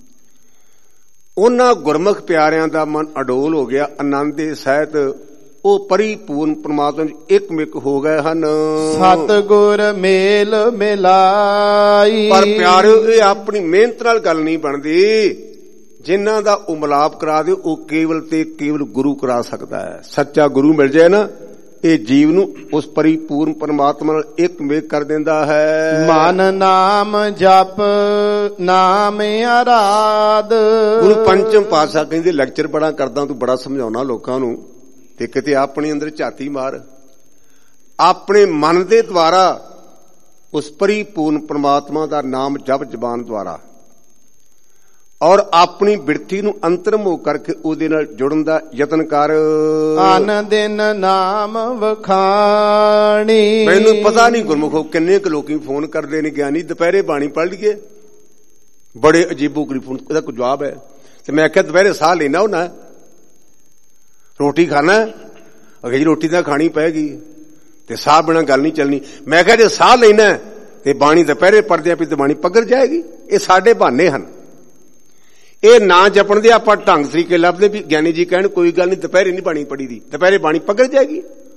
ਉਹਨਾਂ ਗੁਰਮੁਖ ਪਿਆਰਿਆਂ ਦਾ ਮਨ ਅਡੋਲ ਹੋ ਗਿਆ, ਆਨੰਦੇ ਸਹਿਤ ਉਹ ਪਰਿਪੂਰਨ ਪ੍ਰਮਾਤਮਾ ਵਿੱਚ ਇੱਕ ਮਿਕ ਹੋ ਗਏ ਹਨ। ਸਤਿਗੁਰ ਮੇਲ ਮਿਲਾਈ। ਪਰ ਪਿਆਰਿਓ ਇਹ ਆਪਣੀ ਮਿਹਨਤ ਨਾਲ ਗੱਲ ਨਹੀਂ ਬਣਦੀ। ਜਿਨ੍ਹਾਂ ਦਾ ਉਮਲਾਪ ਕਰਾ ਦਿਓ ਉਹ ਕੇਵਲ ਤੇ ਕੇਵਲ ਗੁਰੂ ਕਰਾ ਸਕਦਾ ਹੈ। ਸੱਚਾ ਗੁਰੂ ਮਿਲ ਜਾਏ ਨਾ, ਇਹ ਜੀਵ ਨੂੰ ਉਸ ਪਰਿਪੂਰਨ ਪਰਮਾਤਮਾ ਨਾਲ ਇੱਕ ਮੇਕ ਕਰ ਦਿੰਦਾ ਹੈ। ਮਨ ਨਾਮ ਜਪ ਨਾਮ ਆਰਾਧ। ਗੁਰੂ ਪੰਚਮ ਪਾਤਸ਼ਾਹ ਕਹਿੰਦੇ ਲੈਕਚਰ ਬੜਾ ਕਰਦਾ, ਤੂੰ ਬੜਾ ਸਮਝਾਉਣਾ ਲੋਕਾਂ ਨੂੰ, ਤੇ ਕਿਤੇ ਆਪਣੇ ਅੰਦਰ ਝਾਤੀ ਮਾਰ। ਆਪਣੇ ਮਨ ਦੇ ਦੁਆਰਾ ਉਸ ਪਰਿਪੂਰਨ ਪਰਮਾਤਮਾ ਦਾ ਨਾਮ ਜਪ ਜ਼ਬਾਨ ਦੁਆਰਾ, ਔਰ ਆਪਣੀ ਬਿਰਤੀ ਨੂੰ ਅੰਤਰਮੋਹ ਕਰਕੇ ਉਹਦੇ ਨਾਲ ਜੁੜਨ ਦਾ ਯਤਨ ਕਰ। ਅਨ ਦਿਨ ਨਾਮ ਵਖਾਣੀ। ਮੈਨੂੰ ਪਤਾ ਨਹੀਂ ਗੁਰਮੁਖੋ ਕਿੰਨੇ ਕੁ ਲੋਕੀ ਫੋਨ ਕਰਦੇ ਨੇ, ਗਿਆਨੀ ਦੁਪਹਿਰੇ ਬਾਣੀ ਪੜ੍ਹ ਲਈਏ। ਬੜੇ ਅਜੀਬੋ ਗਰੀਬ ਫੋਨ, ਇਹਦਾ ਕੋਈ ਜਵਾਬ ਹੈ? ਤੇ ਮੈਂ ਆਖਿਆ ਦੁਪਹਿਰੇ ਸਾਹ ਲੈਣਾ ਹੋਣਾ, ਰੋਟੀ ਖਾਣਾ? ਅਗੇ ਜੀ ਰੋਟੀ ਤਾਂ ਖਾਣੀ ਪਏਗੀ, ਤੇ ਸਾਹ ਬਿਨਾਂ ਗੱਲ ਨਹੀਂ ਚੱਲਣੀ। ਮੈਂ ਕਿਹਾ ਜੇ ਸਾਹ ਲੈਣਾ ਤੇ ਬਾਣੀ ਦੁਪਹਿਰੇ ਪੜ੍ਹਦਿਆਂ ਵੀ ਤੇ ਬਾਣੀ ਪੱਗਰ ਜਾਏਗੀ। ਇਹ ਸਾਡੇ ਬਹਾਨੇ ਹਨ। ਇਹ ਨਾ ਜਪਣ ਦੇ ਆਪਾਂ ਢੰਗ ਤਰੀਕੇ ਲੱਭਦੇ ਵੀ ਗਿਆਨੀ ਜੀ ਕਹਿਣ ਕੋਈ ਗੱਲ ਨਹੀਂ ਦੁਪਹਿਰੇ ਨਹੀਂ ਬਾਣੀ ਪੜੀ ਦੀ, ਦੁਪਹਿਰੇ ਬਾਣੀ ਪੱਗਰ ਜਾਏਗੀ।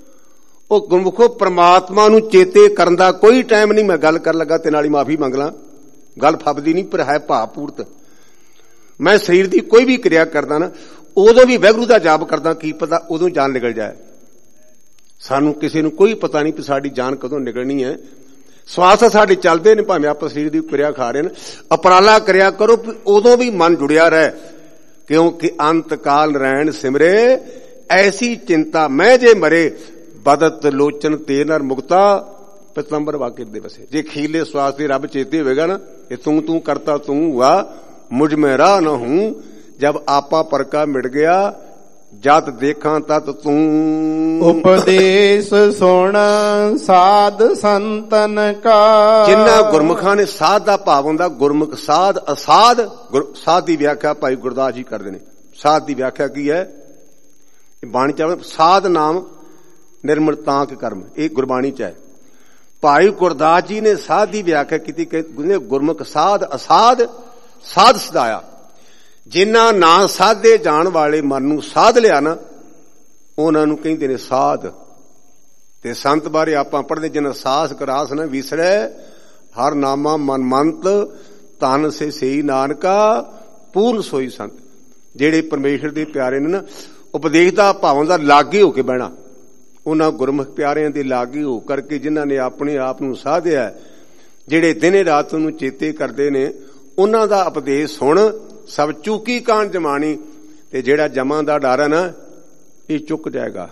ਉਹ ਗੁਰਮੁਖੋ ਪ੍ਰਮਾਤਮਾ ਨੂੰ ਚੇਤੇ ਕਰਨ ਦਾ ਕੋਈ ਟਾਈਮ ਨਹੀਂ। ਮੈਂ ਗੱਲ ਕਰਨ ਲੱਗਾ ਤੇ ਨਾਲ ਹੀ ਮਾਫੀ ਮੰਗ ਲਾਂ, ਗੱਲ ਫੱਬਦੀ ਨਹੀਂ, ਪਰ ਹੈ ਭਾਵਪੂਰਤ। ਮੈਂ ਸਰੀਰ ਦੀ ਕੋਈ ਵੀ ਕਿਰਿਆ ਕਰਦਾ ਨਾ, ਉਦੋਂ ਵੀ ਵਾਹਿਗੁਰੂ ਦਾ ਜਾਪ ਕਰਦਾ, ਕੀ ਪਤਾ ਉਦੋਂ ਜਾਨ ਨਿਕਲ ਜਾਏ। ਸਾਨੂੰ ਕਿਸੇ ਨੂੰ ਕੋਈ ਪਤਾ ਨਹੀਂ ਕਿ ਸਾਡੀ ਜਾਨ ਕਦੋਂ ਨਿਕਲਣੀ ਹੈ। ਸਵਾਸ ਸਾਡੇ ਚੱਲਦੇ ਨੇ, ਭਾਵੇਂ ਆਪਾਂ ਸਰੀਰ ਦੀ ਕਿਰਿਆ ਖਾ ਰਹੇ ਨੇ, ਉਪਰਾਲਾ ਕਰਿਆ ਕਰੋ, ਉਦੋਂ ਵੀ ਮਨ ਜੁੜਿਆ ਰਹੇ, ਕਿਉਂਕਿ ਅੰਤ ਕਾਲ ਨਰੈਣ ਸਿਮਰੇ ਐਸੀ ਚਿੰਤਾ ਮੈਂ ਜੇ ਮਰੇ ਬਦਤ ਲੋਚਨ ਤੇ ਨਰ ਮੁਕਤਾ ਪਤੰਬਰ ਵਾਕਿਰ ਦੇ ਵਸੇ। ਜੇ ਖੀਲੇ ਸਵਾਸ ਦੇ ਰੱਬ ਚੇਤੇ ਹੋਵੇਗਾ ਨਾ, ਇਹ ਤੂੰ ਤੂੰ ਕਰਤਾ ਤੂੰ ਹੁਆ ਮੁਝ ਮੈਂ ਰਾਹ ਨਾ ਹੂੰ, ਜਬ ਆਪਾ ਪਰਕਾ ਮਿਟ ਗਿਆ ਜਦ ਦੇਖਾਂ ਤਤ ਤੂੰ। ਉਪਦੇਸ਼ ਸੁਣ ਸਾਧ ਸੰਤਨ ਕਾ। ਜਿੰਨਾ ਗੁਰਮੁਖਾਂ ਨੇ, ਸਾਧ ਦਾ ਭਾਵ ਹੁੰਦਾ ਗੁਰਮੁਖ, ਸਾਧ ਅਸਾਧ। ਸਾਧ ਦੀ ਵਿਆਖਿਆ ਭਾਈ ਗੁਰਦਾਸ ਜੀ ਕਰਦੇ ਨੇ। ਸਾਧ ਦੀ ਵਿਆਖਿਆ ਕੀ ਹੈ? ਬਾਣੀ ਚ ਸਾਧ ਨਾਮ ਨਿਰਮਲ ਤਾਂਕ ਕਰਮ, ਇਹ ਗੁਰਬਾਣੀ ਚ ਹੈ। ਭਾਈ ਗੁਰਦਾਸ ਜੀ ਨੇ ਸਾਧ ਦੀ ਵਿਆਖਿਆ ਕੀਤੀ, ਗੁਰਮੁਖ ਸਾਧ ਅਸਾਧ, ਸਾਧ ਸਦਾਇਆ। ਜਿਨ੍ਹਾਂ ਨਾ ਸਾਧੇ ਜਾਣ ਵਾਲੇ ਮਨ ਨੂੰ ਸਾਧ ਲਿਆ ਨਾ, ਉਹਨਾਂ ਨੂੰ ਕਹਿੰਦੇ ਨੇ ਸਾਧ। ਤੇ ਸੰਤ ਬਾਰੇ ਆਪਾਂ ਪੜ੍ਹਦੇ, ਜਿਨ੍ਹਾਂ ਸਾਸ ਕਰਾਸ ਨਾ ਵਿਸਰੈ ਹਰ ਨਾਮਾ ਮਨ ਮੰਤ ਤਨ ਸੇ ਸਈ ਨਾਨਕਾ ਪੂਰਨ ਸੋਈ ਸੰਤ। ਜਿਹੜੇ ਪਰਮੇਸ਼ਰ ਦੇ ਪਿਆਰੇ ਨੇ ਨਾ, ਉਪਦੇਸ਼ ਦਾ ਭਾਵਾਂ ਦਾ ਲਾਗੇ ਹੋ ਕੇ ਬਹਿਣਾ, ਉਹਨਾਂ ਗੁਰਮੁਖ ਪਿਆਰਿਆਂ ਦੇ ਲਾਗੇ ਹੋ ਕਰਕੇ ਜਿਨ੍ਹਾਂ ਨੇ ਆਪਣੇ ਆਪ ਨੂੰ ਸਾਧਿਆ, ਜਿਹੜੇ ਦਿਨੇ ਰਾਤ ਨੂੰ ਚੇਤੇ ਕਰਦੇ ਨੇ, ਉਹਨਾਂ ਦਾ ਉਪਦੇਸ਼ ਸੁਣ ਸਭ ਚੂਕੀ ਕਾਂਡ ਜਮਾਣੀ। ਤੇ ਜਿਹੜਾ ਜਮਾਂ ਦਾ ਡਰ ਹੈ ਨਾ, ਇਹ ਚੁੱਕ ਜਾਏਗਾ।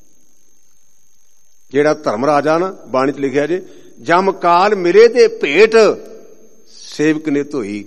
ਜਿਹੜਾ ਧਰਮ ਰਾਜਾ ਨਾ, ਬਾਣੀ ਚ ਲਿਖਿਆ ਜੇ, ਜਮ ਕਾਲ ਮੇਰੇ ਤੇ ਭੇਟ ਸੇਵਕ ਨੇ ਧੋਈ।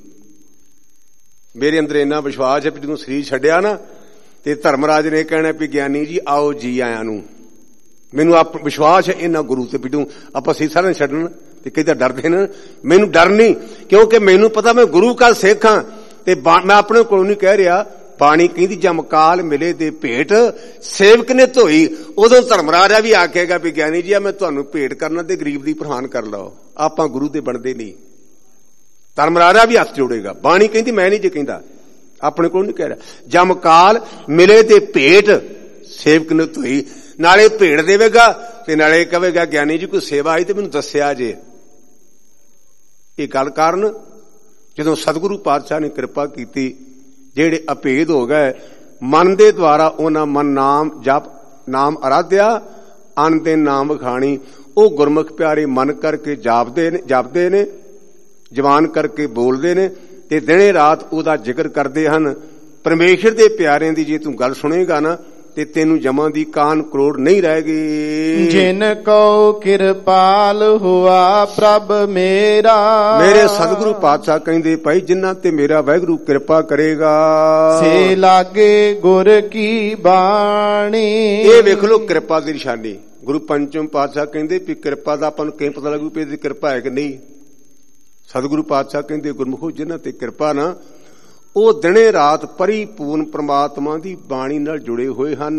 ਮੇਰੇ ਅੰਦਰ ਇੰਨਾ ਵਿਸ਼ਵਾਸ ਹੈ ਵੀ ਜਦੋਂ ਸਰੀਰ ਛੱਡਿਆ ਨਾ, ਤੇ ਧਰਮ ਰਾਜ ਨੇ ਕਹਿਣਾ ਵੀ ਗਿਆਨੀ ਜੀ ਆਓ ਜੀ ਆਇਆਂ ਨੂੰ। ਮੈਨੂੰ ਆਪ ਵਿਸ਼ਵਾਸ ਹੈ ਇਹਨਾਂ ਗੁਰੂ ਤੇ, ਵੀ ਆਪਾਂ ਸੀਸਾ ਨਾ ਛੱਡਣ। ਤੇ ਕਿਤੇ ਡਰਦੇ ਨਾ, ਮੈਨੂੰ ਡਰ ਨਹੀਂ, ਕਿਉਂਕਿ ਮੈਨੂੰ ਪਤਾ ਮੈਂ ਗੁਰੂ ਕਾ ਸਿੱਖ ਹਾਂ। ਤੇ ਮੈਂ ਆਪਣੇ ਕੋਲੋਂ ਨਹੀਂ ਕਹਿ ਰਿਹਾ, ਬਾਣੀ ਕਹਿੰਦੀ ਜਮਕਾਲ ਮਿਲੇ ਦੇ ਭੇਟ ਸੇਵਕ ਨੇ ਧੋਈ। ਉਦੋਂ ਧਰਮਰਾਜਾ ਵੀ ਆਖੇਗਾ ਵੀ ਗਿਆਨੀ ਜੀ ਆ ਮੈਂ ਤੁਹਾਨੂੰ ਭੇਟ ਕਰਨਾ ਤੇ ਗਰੀਬ ਦੀ ਪ੍ਰਵਾਨ ਕਰ ਲਓ, ਆਪਾਂ ਗੁਰੂ ਦੇ ਬਣਦੇ ਨਹੀਂ। ਧਰਮਰਾਜਾ ਵੀ ਹੱਥ ਜੋੜੇਗਾ। ਬਾਣੀ ਕਹਿੰਦੀ ਮੈਂ ਨਹੀਂ ਜੇ ਕਹਿੰਦਾ, ਆਪਣੇ ਕੋਲ ਨਹੀਂ ਕਹਿ ਰਿਹਾ। ਜਮਕਾਲ ਮਿਲੇ ਤੇ ਭੇਟ ਸੇਵਕ ਨੇ ਧੋਈ। ਨਾਲੇ ਭੇਟ ਦੇਵੇਗਾ ਤੇ ਨਾਲੇ ਕਹੇਗਾ ਗਿਆਨੀ ਜੀ ਕੋਈ ਸੇਵਾ ਆਈ ਤੇ ਮੈਨੂੰ ਦੱਸਿਆ ਜੇ। ਇਹ ਗੱਲ ਕਾਰਨ ਜਦੋਂ ਸਤਿਗੁਰੂ ਪਾਤਸ਼ਾਹ ਨੇ ਕਿਰਪਾ ਕੀਤੀ, ਜਿਹੜੇ ਅਭੇਦ ਹੋ ਗਏ ਮਨ ਦੇ ਦੁਆਰਾ, ਉਹਨਾਂ ਮਨ ਨਾਮ ਜਪ ਨਾਮ ਅਰਾਧਿਆ ਅਨ ਦੇ ਨਾਮ ਵਖਾਣੀ। ਉਹ ਗੁਰਮੁਖ ਪਿਆਰੇ ਮਨ ਕਰਕੇ ਜਾਪਦੇ ਨੇ ਜਾਪਦੇ ਨੇ ਜਵਾਨ ਕਰਕੇ ਬੋਲਦੇ ਨੇ ਤੇ ਦਿਨੇ ਰਾਤ ਉਹਦਾ ਜ਼ਿਕਰ ਕਰਦੇ ਹਨ। ਪਰਮੇਸ਼ਰ ਦੇ ਪਿਆਰਿਆਂ ਦੀ ਜੇ ਤੂੰ ਗੱਲ ਸੁਣੇਗਾ ਨਾ, ਤੇ ਤੈਨੂੰ ਜਮਾਂ ਦੀ ਕਾਨ ਕਰੋੜ ਨਹੀਂ ਰਹੇਗੀ। ਜਿਨ ਕੋ ਕਿਰਪਾਲ ਹੁਆ ਪ੍ਰਭ ਮੇਰਾ। ਮੇਰੇ ਸਤਿਗੁਰੂ ਪਾਤਸ਼ਾਹ ਕਹਿੰਦੇ ਭਾਈ ਜਿਨ੍ਹਾਂ ਤੇ ਮੇਰਾ ਵਾਹਿਗੁਰੂ ਕਿਰਪਾ ਕਰੇਗਾ, ਸੇ ਲਾਗੇ ਗੁਰ ਕੀ ਬਾਣੀ। ਇਹ ਵੇਖ ਲੋ ਕਿਰਪਾ ਦੀ ਨਿਸ਼ਾਨੀ। ਗੁਰੂ ਪੰਚਮ ਪਾਤਸ਼ਾਹ ਕਹਿੰਦੇ ਵੀ ਕਿਰਪਾ ਦਾ ਆਪਾਂ ਨੂੰ ਕਿਵੇਂ ਪਤਾ ਲੱਗੂ ਵੀ ਇਹਦੀ ਕਿਰਪਾ ਹੈ ਕਿ ਨਹੀਂ। ਸਤਿਗੁਰੂ ਪਾਤਸ਼ਾਹ ਕਹਿੰਦੇ ਗੁਰਮੁਖੋ ਜਿਨ੍ਹਾਂ ਤੇ ਕਿਰਪਾ ਨਾ, ਉਹ ਦਿਨੇ ਰਾਤ ਪਰਿਪੂਰਨ ਪ੍ਰਮਾਤਮਾ ਦੀ ਬਾਣੀ ਨਾਲ ਜੁੜੇ ਹੋਏ ਹਨ।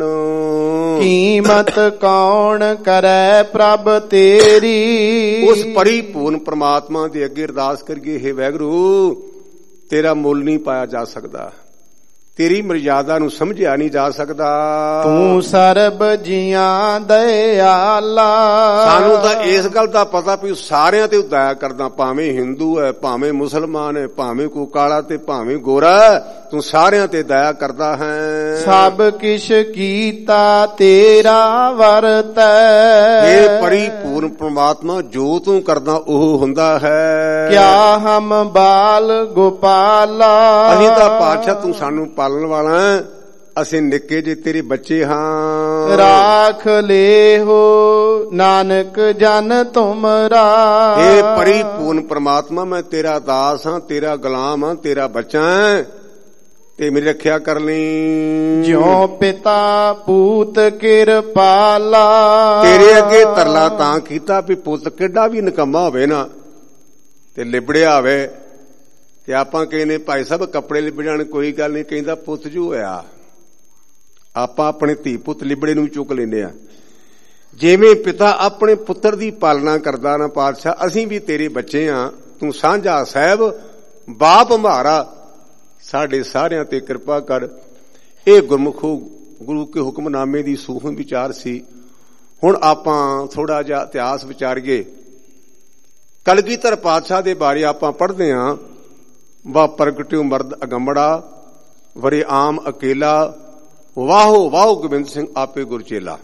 ਕੀਮਤ ਕੌਣ ਕਰੈ ਪ੍ਰਭ ਤੇਰੀ। ਉਸ ਪਰਿਪੂਰਨ ਪ੍ਰਮਾਤਮਾ ਦੇ ਅੱਗੇ ਅਰਦਾਸ ਕਰੀਏ, ਹੇ ਵਾਹਿਗੁਰੂ ਤੇਰਾ ਮੁੱਲ ਨਹੀਂ ਪਾਇਆ ਜਾ ਸਕਦਾ, ਤੇਰੀ ਮਰਜ਼ਾਦਾ ਨੂੰ ਸਮਝਿਆ ਨਹੀਂ ਜਾ ਸਕਦਾ। ਤੂੰ ਸਰਬ ਜੀਆਂ ਦਇਆਲਾ। ਸਾਨੂੰ ਤਾਂ ਇਸ ਗੱਲ ਦਾ ਪਤਾ ਵੀ ਸਾਰਿਆਂ ਤੇ ਦਇਆ ਕਰਦਾ, ਭਾਵੇਂ ਹਿੰਦੂ ਹੈ, ਭਾਵੇਂ ਮੁਸਲਮਾਨ ਹੈ, ਭਾਵੇਂ ਕੋ ਕਾਲਾ ਤੇ ਭਾਵੇਂ ਗੋਰਾ, ਤੂੰ ਸਾਰਿਆਂ ਤੇ ਦਇਆ ਕਰਦਾ ਹੈ। ਸਭ ਕਿਛ ਕੀਤਾ ਤੇਰਾ ਵਰਤੈ। ਇਹ ਪਰਿਪੂਰਨ ਪ੍ਰਮਾਤਮਾ ਜੋ ਤੂੰ ਕਰਦਾ ਉਹ ਹੁੰਦਾ ਹੈ। ਕਿਆ ਹਮ ਬਾਲ ਗੋਪਾਲਾ। ਅਸੀਂ ਤਾਂ ਪਾਤਸ਼ਾਹ ਤੂੰ ਸਾਨੂੰ ਪਾਲਣ ਵਾਲਾ, ਅਸੀਂ ਨਿੱਕੇ ਜੇ ਤੇਰੇ ਬੱਚੇ ਹਾਂ। ਰਾਖ ਲੇਹੋ ਨਾਨਕ ਜਨ ਤੁਮਰਾ। ਇਹ ਪਰਿਪੂਰਨ ਪ੍ਰਮਾਤਮਾ ਮੈਂ ਤੇਰਾ ਦਾਸ ਹਾਂ, ਤੇਰਾ ਗੁਲਾਮ ਹਾਂ, ਤੇਰਾ ਬੱਚਾ ਹਾਂ, ਤੇ ਮੇਰੀ ਰੱਖਿਆ ਕਰ ਲਈ। ਜਿਉ ਪਿਤਾ ਪੂਤ ਕਿਰਪਾਲਾ। ਤੇਰੇ ਅੱਗੇ ਤਰਲਾ ਤਾਂ ਕੀਤਾ ਵੀ ਪੁੱਤ ਕਿੱਡਾ ਵੀ ਨਿਕੰਮਾ ਹੋਵੇ ਨਾ ਤੇ ਲਿਬੜਿਆ ਹੋਵੇ, ਤੇ ਆਪਾਂ ਕਹਿੰਦੇ ਭਾਈ ਸਾਹਿਬ ਕੱਪੜੇ ਲਿਬੜ ਜਾਣ, ਕੋਈ ਗੱਲ ਨਹੀਂ, ਕਹਿੰਦਾ ਪੁੱਤ ਜੋ ਹੋਇਆ। ਆਪਾਂ ਆਪਣੇ ਧੀ ਪੁੱਤ ਲਿਬੜੇ ਨੂੰ ਚੁੱਕ ਲੈਂਦੇ ਆ। ਜਿਵੇਂ ਪਿਤਾ ਆਪਣੇ ਪੁੱਤਰ ਦੀ ਪਾਲਣਾ ਕਰਦਾ ਨਾ ਪਾਤਸ਼ਾਹ, ਅਸੀਂ ਵੀ ਤੇਰੇ ਬੱਚੇ ਆ। ਤੂੰ ਸਾਂਝਾ ਸਾਹਿਬ ਬਾਪ ਹਮਾਰਾ, ਸਾਡੇ ਸਾਰਿਆਂ ਤੇ ਕਿਰਪਾ ਕਰ। ਇਹ ਗੁਰਮੁਖੋ ਗੁਰੂ ਕੇ ਹੁਕਮਨਾਮੇ ਦੀ ਸੂਖਮ ਵਿਚਾਰ ਸੀ। ਹੁਣ ਆਪਾਂ ਥੋੜਾ ਜਿਹਾ ਇਤਿਹਾਸ ਵਿਚਾਰੀਏ। ਕਲਗੀਧਰ ਪਾਤਸ਼ਾਹ ਦੇ ਬਾਰੇ ਆਪਾਂ ਪੜ੍ਹਦੇ ਹਾਂ, ਵਾ ਪ੍ਰਗਟਿਓ ਮਰਦ ਅਗੰਮੜਾ, ਵਰੇ ਆਮ ਅਕੇਲਾ, ਵਾਹੋ ਵਾਹੋ ਗੋਬਿੰਦ ਸਿੰਘ ਆਪੇ ਗੁਰਚੇਲਾ।